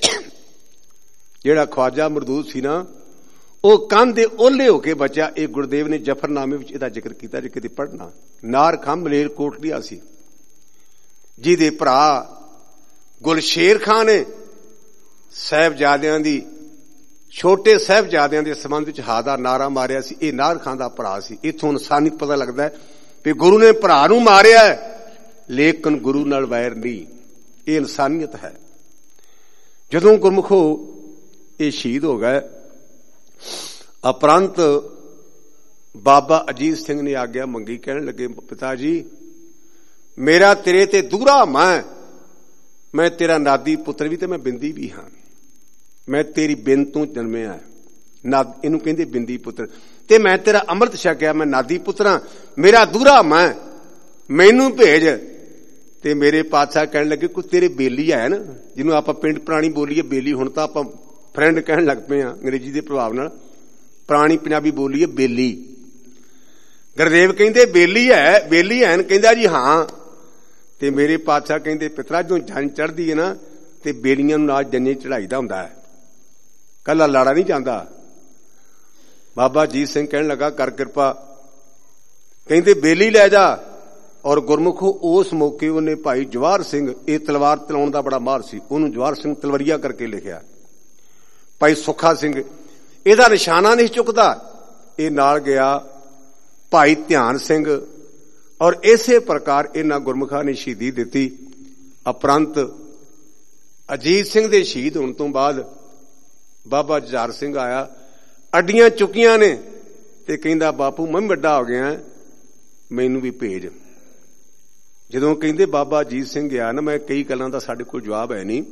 ਜਿਹੜਾ ਖਵਾਜਾ ਮਰਦੂਦ ਸੀ ਨਾ, ਉਹ ਕੰਧ ਦੇ ਓਲੇ ਹੋ ਕੇ ਬਚਿਆ। ਇਹ ਗੁਰਦੇਵ ਨੇ ਜਫਰਨਾਮੇ ਵਿੱਚ ਇਹਦਾ ਜ਼ਿਕਰ ਕੀਤਾ, ਜੇ ਕਿਤੇ ਪੜ੍ਹਨਾ। ਨਾਰ ਖਾਂ ਮਲੇਰ ਕੋਟਲੀਆ ਸੀ, ਜਿਹਦੇ ਭਰਾ ਗੁਲਸ਼ੇਰ ਖਾਂ ਨੇ ਸਾਹਿਬਜ਼ਾਦਿਆਂ ਦੀ, ਛੋਟੇ ਸਾਹਿਬਜ਼ਾਦਿਆਂ ਦੇ ਸੰਬੰਧ ਵਿੱਚ ਹਾ ਦਾ ਨਾਰਾ ਮਾਰਿਆ ਸੀ। ਇਹ ਨਾਰ ਖਾਂ ਦਾ ਭਰਾ ਸੀ। ਇੱਥੋਂ ਇਨਸਾਨੀਅਤ ਪਤਾ ਲੱਗਦਾ ਵੀ ਗੁਰੂ ਨੇ ਭਰਾ ਨੂੰ ਮਾਰਿਆ, ਲੇਕਿਨ ਗੁਰੂ ਨਾਲ ਵੈਰ ਨਹੀਂ। ਇਹ ਇਨਸਾਨੀਅਤ ਹੈ। ਜਦੋਂ ਗੁਰਮੁਖੋ ਇਹ ਸ਼ਹੀਦ ਹੋ ਗਏ, ਉਪਰੰਤ ਬਾਬਾ ਅਜੀਤ ਸਿੰਘ ਨੇ ਆਗਿਆ ਮੰਗੀ, ਕਹਿਣ ਲੱਗੇ ਪਿਤਾ ਜੀ ਮੇਰਾ ਤੇਰੇ ਤੇ ਦੂਰਾ ਮੈਂ ਮੈਂ ਤੇਰਾ ਨਾਦੀ ਪੁੱਤਰ ਵੀ ਤੇ ਮੈਂ ਬਿੰਦੀ ਵੀ ਹਾਂ। ਮੈਂ ਤੇਰੀ ਬਿੰਦ ਤੋਂ ਜਨਮਿਆ, ਨਾਦ ਇਹਨੂੰ ਕਹਿੰਦੇ ਬਿੰਦੀ ਪੁੱਤਰ, ਤੇ ਮੈਂ ਤੇਰਾ ਅੰਮ੍ਰਿਤ ਛਕਿਆ, ਮੈਂ ਨਾਦੀ ਪੁੱਤਰਾਂ, ਮੇਰਾ ਦੂਰਾ ਮੈਂ, ਮੈਨੂੰ ਭੇਜ। ਤੇ ਮੇਰੇ ਪਾਤਸ਼ਾਹ ਕਹਿਣ ਲੱਗੇ ਕੋਈ ਤੇਰੇ ਬੇਲੀ ਹੈ ਨਾ, ਜਿਹਨੂੰ ਆਪਾਂ ਪਿੰਡ ਪੁਰਾਣੀ ਬੋਲੀਏ ਬੇਲੀ, ਹੁਣ ਤਾਂ ਆਪਾਂ ਫਰੈਂਡ ਕਹਿਣ ਲੱਗ ਪਏ ਆ ਅੰਗਰੇਜ਼ੀ ਦੇ ਪ੍ਰਭਾਵ ਨਾਲ, ਪੁਰਾਣੀ ਪੰਜਾਬੀ ਬੋਲੀਏ ਬੇਲੀ। ਗੁਰਦੇਵ ਕਹਿੰਦੇ ਬੇਲੀ ਹੈ, ਬੇਲੀ ਹੈ? ਕਹਿੰਦਾ ਜੀ ਹਾਂ। ਤੇ ਮੇਰੇ ਪਾਤਸ਼ਾਹ ਕਹਿੰਦੇ ਪਿਤਰਾ ਜਦੋਂ ਜੰਨ ਚੜ੍ਹਦੀ ਹੈ ਨਾ, ਤੇ ਬੇਲੀਆਂ ਨੂੰ ਨਾਲ ਜੰਨੇ ਚੜਾਈਦਾ ਹੁੰਦਾ ਹੈ, ਕੱਲਾ ਲਾੜਾ ਨਹੀਂ ਜਾਂਦਾ। ਬਾਬਾ ਅਜੀਤ ਸਿੰਘ ਕਹਿਣ ਲੱਗਾ ਕਰ ਕਿਰਪਾ, ਕਹਿੰਦੇ ਬੇਲੀ ਲੈ ਜਾ। ਔਰ ਗੁਰਮੁਖੋ ਉਸ ਮੌਕੇ ਉਹਨੇ ਭਾਈ ਜਵਾਹਰ ਸਿੰਘ, ਇਹ ਤਲਵਾਰ ਚਲਾਉਣ ਦਾ ਬੜਾ ਮਾਹਰ ਸੀ, ਉਹਨੂੰ ਜਵਾਹਰ ਸਿੰਘ ਤਲਵਰੀਆ ਕਰਕੇ ਲਿਖਿਆ। ਭਾਈ ਸੁੱਖਾ ਸਿੰਘ ਇਹਦਾ ਨਿਸ਼ਾਨਾ ਨਹੀਂ ਚੁੱਕਦਾ, ਇਹ ਨਾਲ ਗਿਆ ਭਾਈ ਧਿਆਨ ਸਿੰਘ। ਔਰ ਇਸੇ ਪ੍ਰਕਾਰ ਇਹਨਾਂ ਗੁਰਮੁਖਾਂ ਨੇ ਸ਼ਹੀਦੀ ਦਿੱਤੀ। ਉਪਰੰਤ ਅਜੀਤ ਸਿੰਘ ਦੇ ਸ਼ਹੀਦ ਹੋਣ ਤੋਂ ਬਾਅਦ ਬਾਬਾ ਜੁਝਾਰ ਸਿੰਘ ਆਇਆ, ਅੱਡੀਆਂ ਚੁੱਕੀਆਂ ਨੇ, ਤੇ ਕਹਿੰਦਾ ਬਾਪੂ ਮੈਂ ਵੱਡਾ ਹੋ ਗਿਆ, ਮੈਨੂੰ ਵੀ ਭੇਜ। ਜਦੋਂ ਕਹਿੰਦੇ ਬਾਬਾ ਅਜੀਤ ਸਿੰਘ ਗਿਆ ਨਾ, ਮੈਂ ਕਈ ਗੱਲਾਂ ਦਾ ਸਾਡੇ ਕੋਲ ਜਵਾਬ ਹੈ ਨਹੀਂ।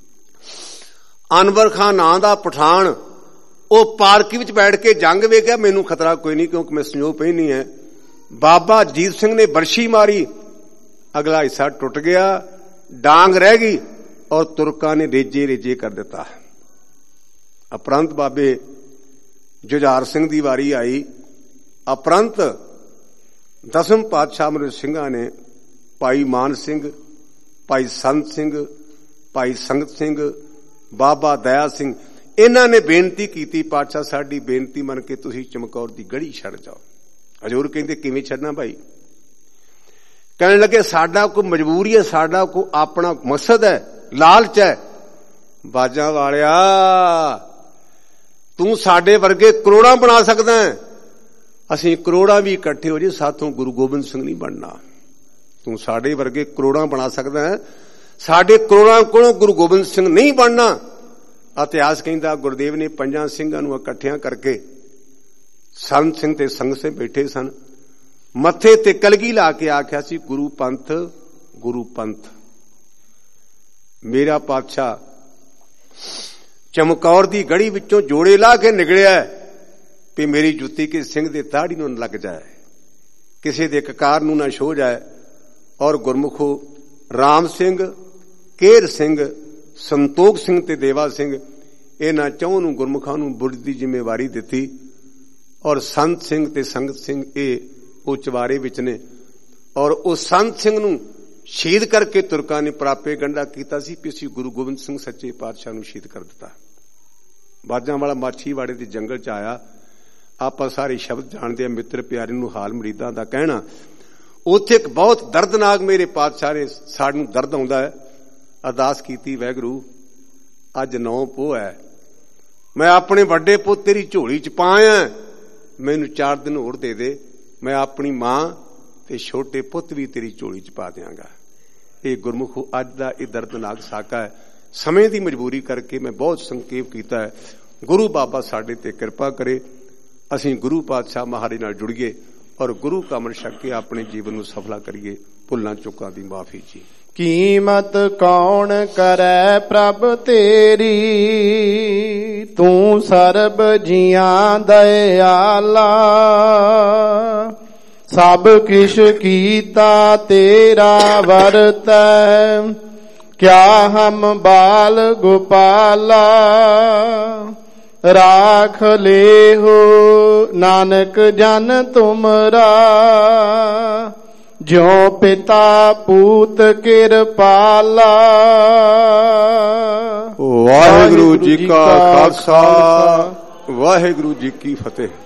ਅਨਵਰ ਖਾਨ ਨਾਂ ਦਾ ਪਠਾਨ, ਉਹ ਪਾਰਕੀ ਵਿੱਚ ਬੈਠ ਕੇ ਜੰਗ ਵੇਖਿਆ, ਮੈਨੂੰ ਖਤਰਾ ਕੋਈ ਨਹੀਂ ਕਿਉਂਕਿ ਮੈਂ ਸੰਜੋਗ ਪਹਿਨੀ ਹੈ। ਬਾਬਾ ਅਜੀਤ ਸਿੰਘ ਨੇ ਬਰਸ਼ੀ ਮਾਰੀ, ਅਗਲਾ ਹਿੱਸਾ ਟੁੱਟ ਗਿਆ, ਡਾਂਗ ਰਹਿ ਗਈ, ਔਰ ਤੁਰਕਾਂ ਨੇ ਰੇਜੇ ਰੇਜੇ ਕਰ ਦਿੱਤਾ। ਉਪਰੰਤ ਬਾਬੇ ਜੁਝਾਰ ਸਿੰਘ ਦੀ ਵਾਰੀ ਆਈ। ਉਪਰੰਤ ਦਸਮ ਪਾਤਸ਼ਾਹ ਮਹਾਰਾਜ ਸਿੰਘਾਂ ਨੇ ਭਾਈ ਮਾਨ ਸਿੰਘ, ਭਾਈ ਸੰਤ ਸਿੰਘ, ਭਾਈ ਸੰਗਤ ਸਿੰਘ, ਬਾਬਾ ਦਇਆ ਸਿੰਘ, ਇਹਨਾਂ ਨੇ ਬੇਨਤੀ ਕੀਤੀ ਪਾਤਸ਼ਾਹ ਸਾਡੀ ਬੇਨਤੀ ਮੰਨ ਕੇ ਤੁਸੀਂ ਚਮਕੌਰ ਦੀ ਗੜੀ ਛੱਡ ਜਾਓ। ਹਜ਼ੂਰ ਕਹਿੰਦੇ ਕਿਵੇਂ ਛੱਡਣਾ ਭਾਈ? ਕਹਿਣ ਲੱਗੇ ਸਾਡਾ ਕੋਈ ਮਜਬੂਰੀ ਹੈ, ਸਾਡਾ ਕੋਈ ਆਪਣਾ ਮਕਸਦ ਹੈ, ਲਾਲਚ ਹੈ। ਬਾਜਾਂ ਵਾਲਿਆ ਤੂੰ ਸਾਡੇ ਵਰਗੇ ਕਰੋੜਾਂ ਬਣਾ ਸਕਦਾ ਹੈ, ਅਸੀਂ ਕਰੋੜਾਂ ਵੀ ਇਕੱਠੇ ਹੋ ਜੇ ਸਾਥੋਂ ਗੁਰੂ ਗੋਬਿੰਦ ਸਿੰਘ ਨਹੀਂ ਬਣਨਾ। ਤੂੰ ਸਾਡੇ ਵਰਗੇ ਕਰੋੜਾਂ ਬਣਾ ਸਕਦਾ ਹੈ, ਸਾਡੇ ਕਰੋੜਾਂ ਕੋਲੋਂ ਗੁਰੂ ਗੋਬਿੰਦ ਸਿੰਘ ਨਹੀਂ ਬਣਨਾ। ਇਤਿਹਾਸ ਕਹਿੰਦਾ ਗੁਰਦੇਵ ਨੇ ਪੰਜਾਂ ਸਿੰਘਾਂ ਨੂੰ ਇਕੱਠਿਆਂ ਕਰਕੇ, ਸੰਤ ਸਿੰਘ ਤੇ ਸੰਗਤ ਸਿੰਘ ਬੈਠੇ ਸਨ, ਮੱਥੇ ਤੇ ਕਲਗੀ ਲਾ ਕੇ ਆਖਿਆ ਸੀ ਗੁਰੂ ਪੰਥ ਗੁਰੂ ਪੰਥ। ਮੇਰਾ ਪਾਤਸ਼ਾਹ ਚਮਕੌਰ ਦੀ ਗੜੀ ਵਿੱਚੋਂ ਜੋੜੇ ਲਾ ਕੇ ਨਿਕਲਿਆ ਵੀ ਮੇਰੀ ਜੁੱਤੀ ਕਿਸੇ ਸਿੰਘ ਦੇ ਤਾੜੀ ਨੂੰ ਲੱਗ ਜਾਏ, ਕਿਸੇ ਦੇ ਕਕਾਰ ਨੂੰ ਨਾ ਛੋ ਜਾਏ। ਔਰ ਗੁਰਮੁਖੋ ਰਾਮ ਸਿੰਘ, ਕੇਰ ਸਿੰਘ, ਸੰਤੋਖ ਸਿੰਘ ਤੇ ਦੇਵਾ ਸਿੰਘ, ਇਹਨਾਂ ਚੌਂ ਨੂੰ ਗੁਰਮੁਖਾਂ ਨੂੰ ਬੁਰਜ ਦੀ ਜ਼ਿੰਮੇਵਾਰੀ ਦਿੱਤੀ। ਔਰ ਸੰਤ ਸਿੰਘ ਤੇ ਸੰਗਤ ਸਿੰਘ ਇਹ ਉਹ ਚਵਾਰੇ ਵਿੱਚ ਨੇ। ਔਰ ਉਹ ਸੰਤ ਸਿੰਘ ਨੂੰ ਸ਼ਹੀਦ ਕਰਕੇ ਤੁਰਕਾਂ ਨੇ ਪ੍ਰਾਪੇ ਗੰਢਾ ਕੀਤਾ ਸੀ ਕਿ ਅਸੀਂ ਗੁਰੂ ਗੋਬਿੰਦ ਸਿੰਘ ਸੱਚੇ ਪਾਤਸ਼ਾਹ ਨੂੰ ਸ਼ਹੀਦ ਕਰ ਦਿੱਤਾ। ਬਾਜਾਂ ਵਾਲਾ ਮਾਛੀਵਾੜੇ ਦੇ ਜੰਗਲ ਚ ਆਇਆ। ਆਪਾਂ ਸਾਰੇ ਸ਼ਬਦ ਜਾਣਦੇ ਆ, ਮਿੱਤਰ ਪਿਆਰੇ ਨੂੰ ਹਾਲ ਮਰੀਦਾਂ ਦਾ ਕਹਿਣਾ। ਉੱਥੇ ਇੱਕ ਬਹੁਤ ਦਰਦਨਾਕ ਮੇਰੇ ਪਾਤਸ਼ਾਹ ਨੇ, ਸਾਨੂੰ ਦਰਦ ਆਉਂਦਾ ਹੈ, ਅਰਦਾਸ ਕੀਤੀ, ਵਾਹਿਗੁਰੂ ਅੱਜ ਨੌ ਪੋਹ ਹੈ, ਮੈਂ ਆਪਣੇ ਵੱਡੇ ਪੁੱਤ ਤੇਰੀ ਝੋਲੀ ਚ ਪਾਇਆ, ਮੈਨੂੰ ਚਾਰ ਦਿਨ ਹੋਰ ਦੇ ਦੇ, ਮੈਂ ਆਪਣੀ ਮਾਂ ਤੇ ਛੋਟੇ ਪੁੱਤ ਵੀ ਤੇਰੀ ਝੋਲੀ ਚ ਪਾ ਦਿਆਂਗਾ। ਇਹ ਗੁਰਮੁਖੋ ਅੱਜ ਦਾ ਇਹ ਦਰਦਨਾਕ ਸਾਕਾ ਹੈ। ਸਮੇਂ ਦੀ ਮਜਬੂਰੀ ਕਰਕੇ ਮੈਂ ਬਹੁਤ ਸੰਕੇਪ ਕੀਤਾ ਹੈ। ਗੁਰੂ ਬਾਬਾ ਸਾਡੇ ਤੇ ਕਿਰਪਾ ਕਰੇ, ਅਸੀਂ ਗੁਰੂ ਪਾਤਸ਼ਾਹ ਮਹਾਰਾਜ ਨਾਲ ਜੁੜੀਏ ਔਰ ਗੁਰੂ ਕਾ ਅੰਮ੍ਰਿਤ ਛਕ ਕੇ ਆਪਣੇ ਜੀਵਨ ਨੂੰ ਸਫਲਾ ਕਰੀਏ। ਭੁੱਲਾਂ ਚੁੱਕਾਂ ਦੀ ਮਾਫੀ ਜੀ। ਕੀਮਤ ਕੌਣ ਕਰੈ ਪ੍ਰਭ ਤੇਰੀ, ਤੂੰ ਸਰਬ ਜੀਆਂ ਦਇਆਲਾ, ਸਭ ਕਿਛ ਕੀਤਾ ਤੇਰਾ ਵਰਤੈ, ਕਿਆ ਹਮ ਬਾਲ ਗੋਪਾਲਾ, ਰਾਖ ਲੇਹੋ ਨਾਨਕ ਜਨ ਤੁਮਰਾ, ਜਿਉ ਪਿਤਾ ਪੂਤ ਕਿਰਪਾਲਾ। ਵਾਹਿਗੁਰੂ ਜੀ ਕਾ ਖਾਲਸਾ, ਵਾਹਿਗੁਰੂ ਜੀ ਕੀ ਫਤਿਹ।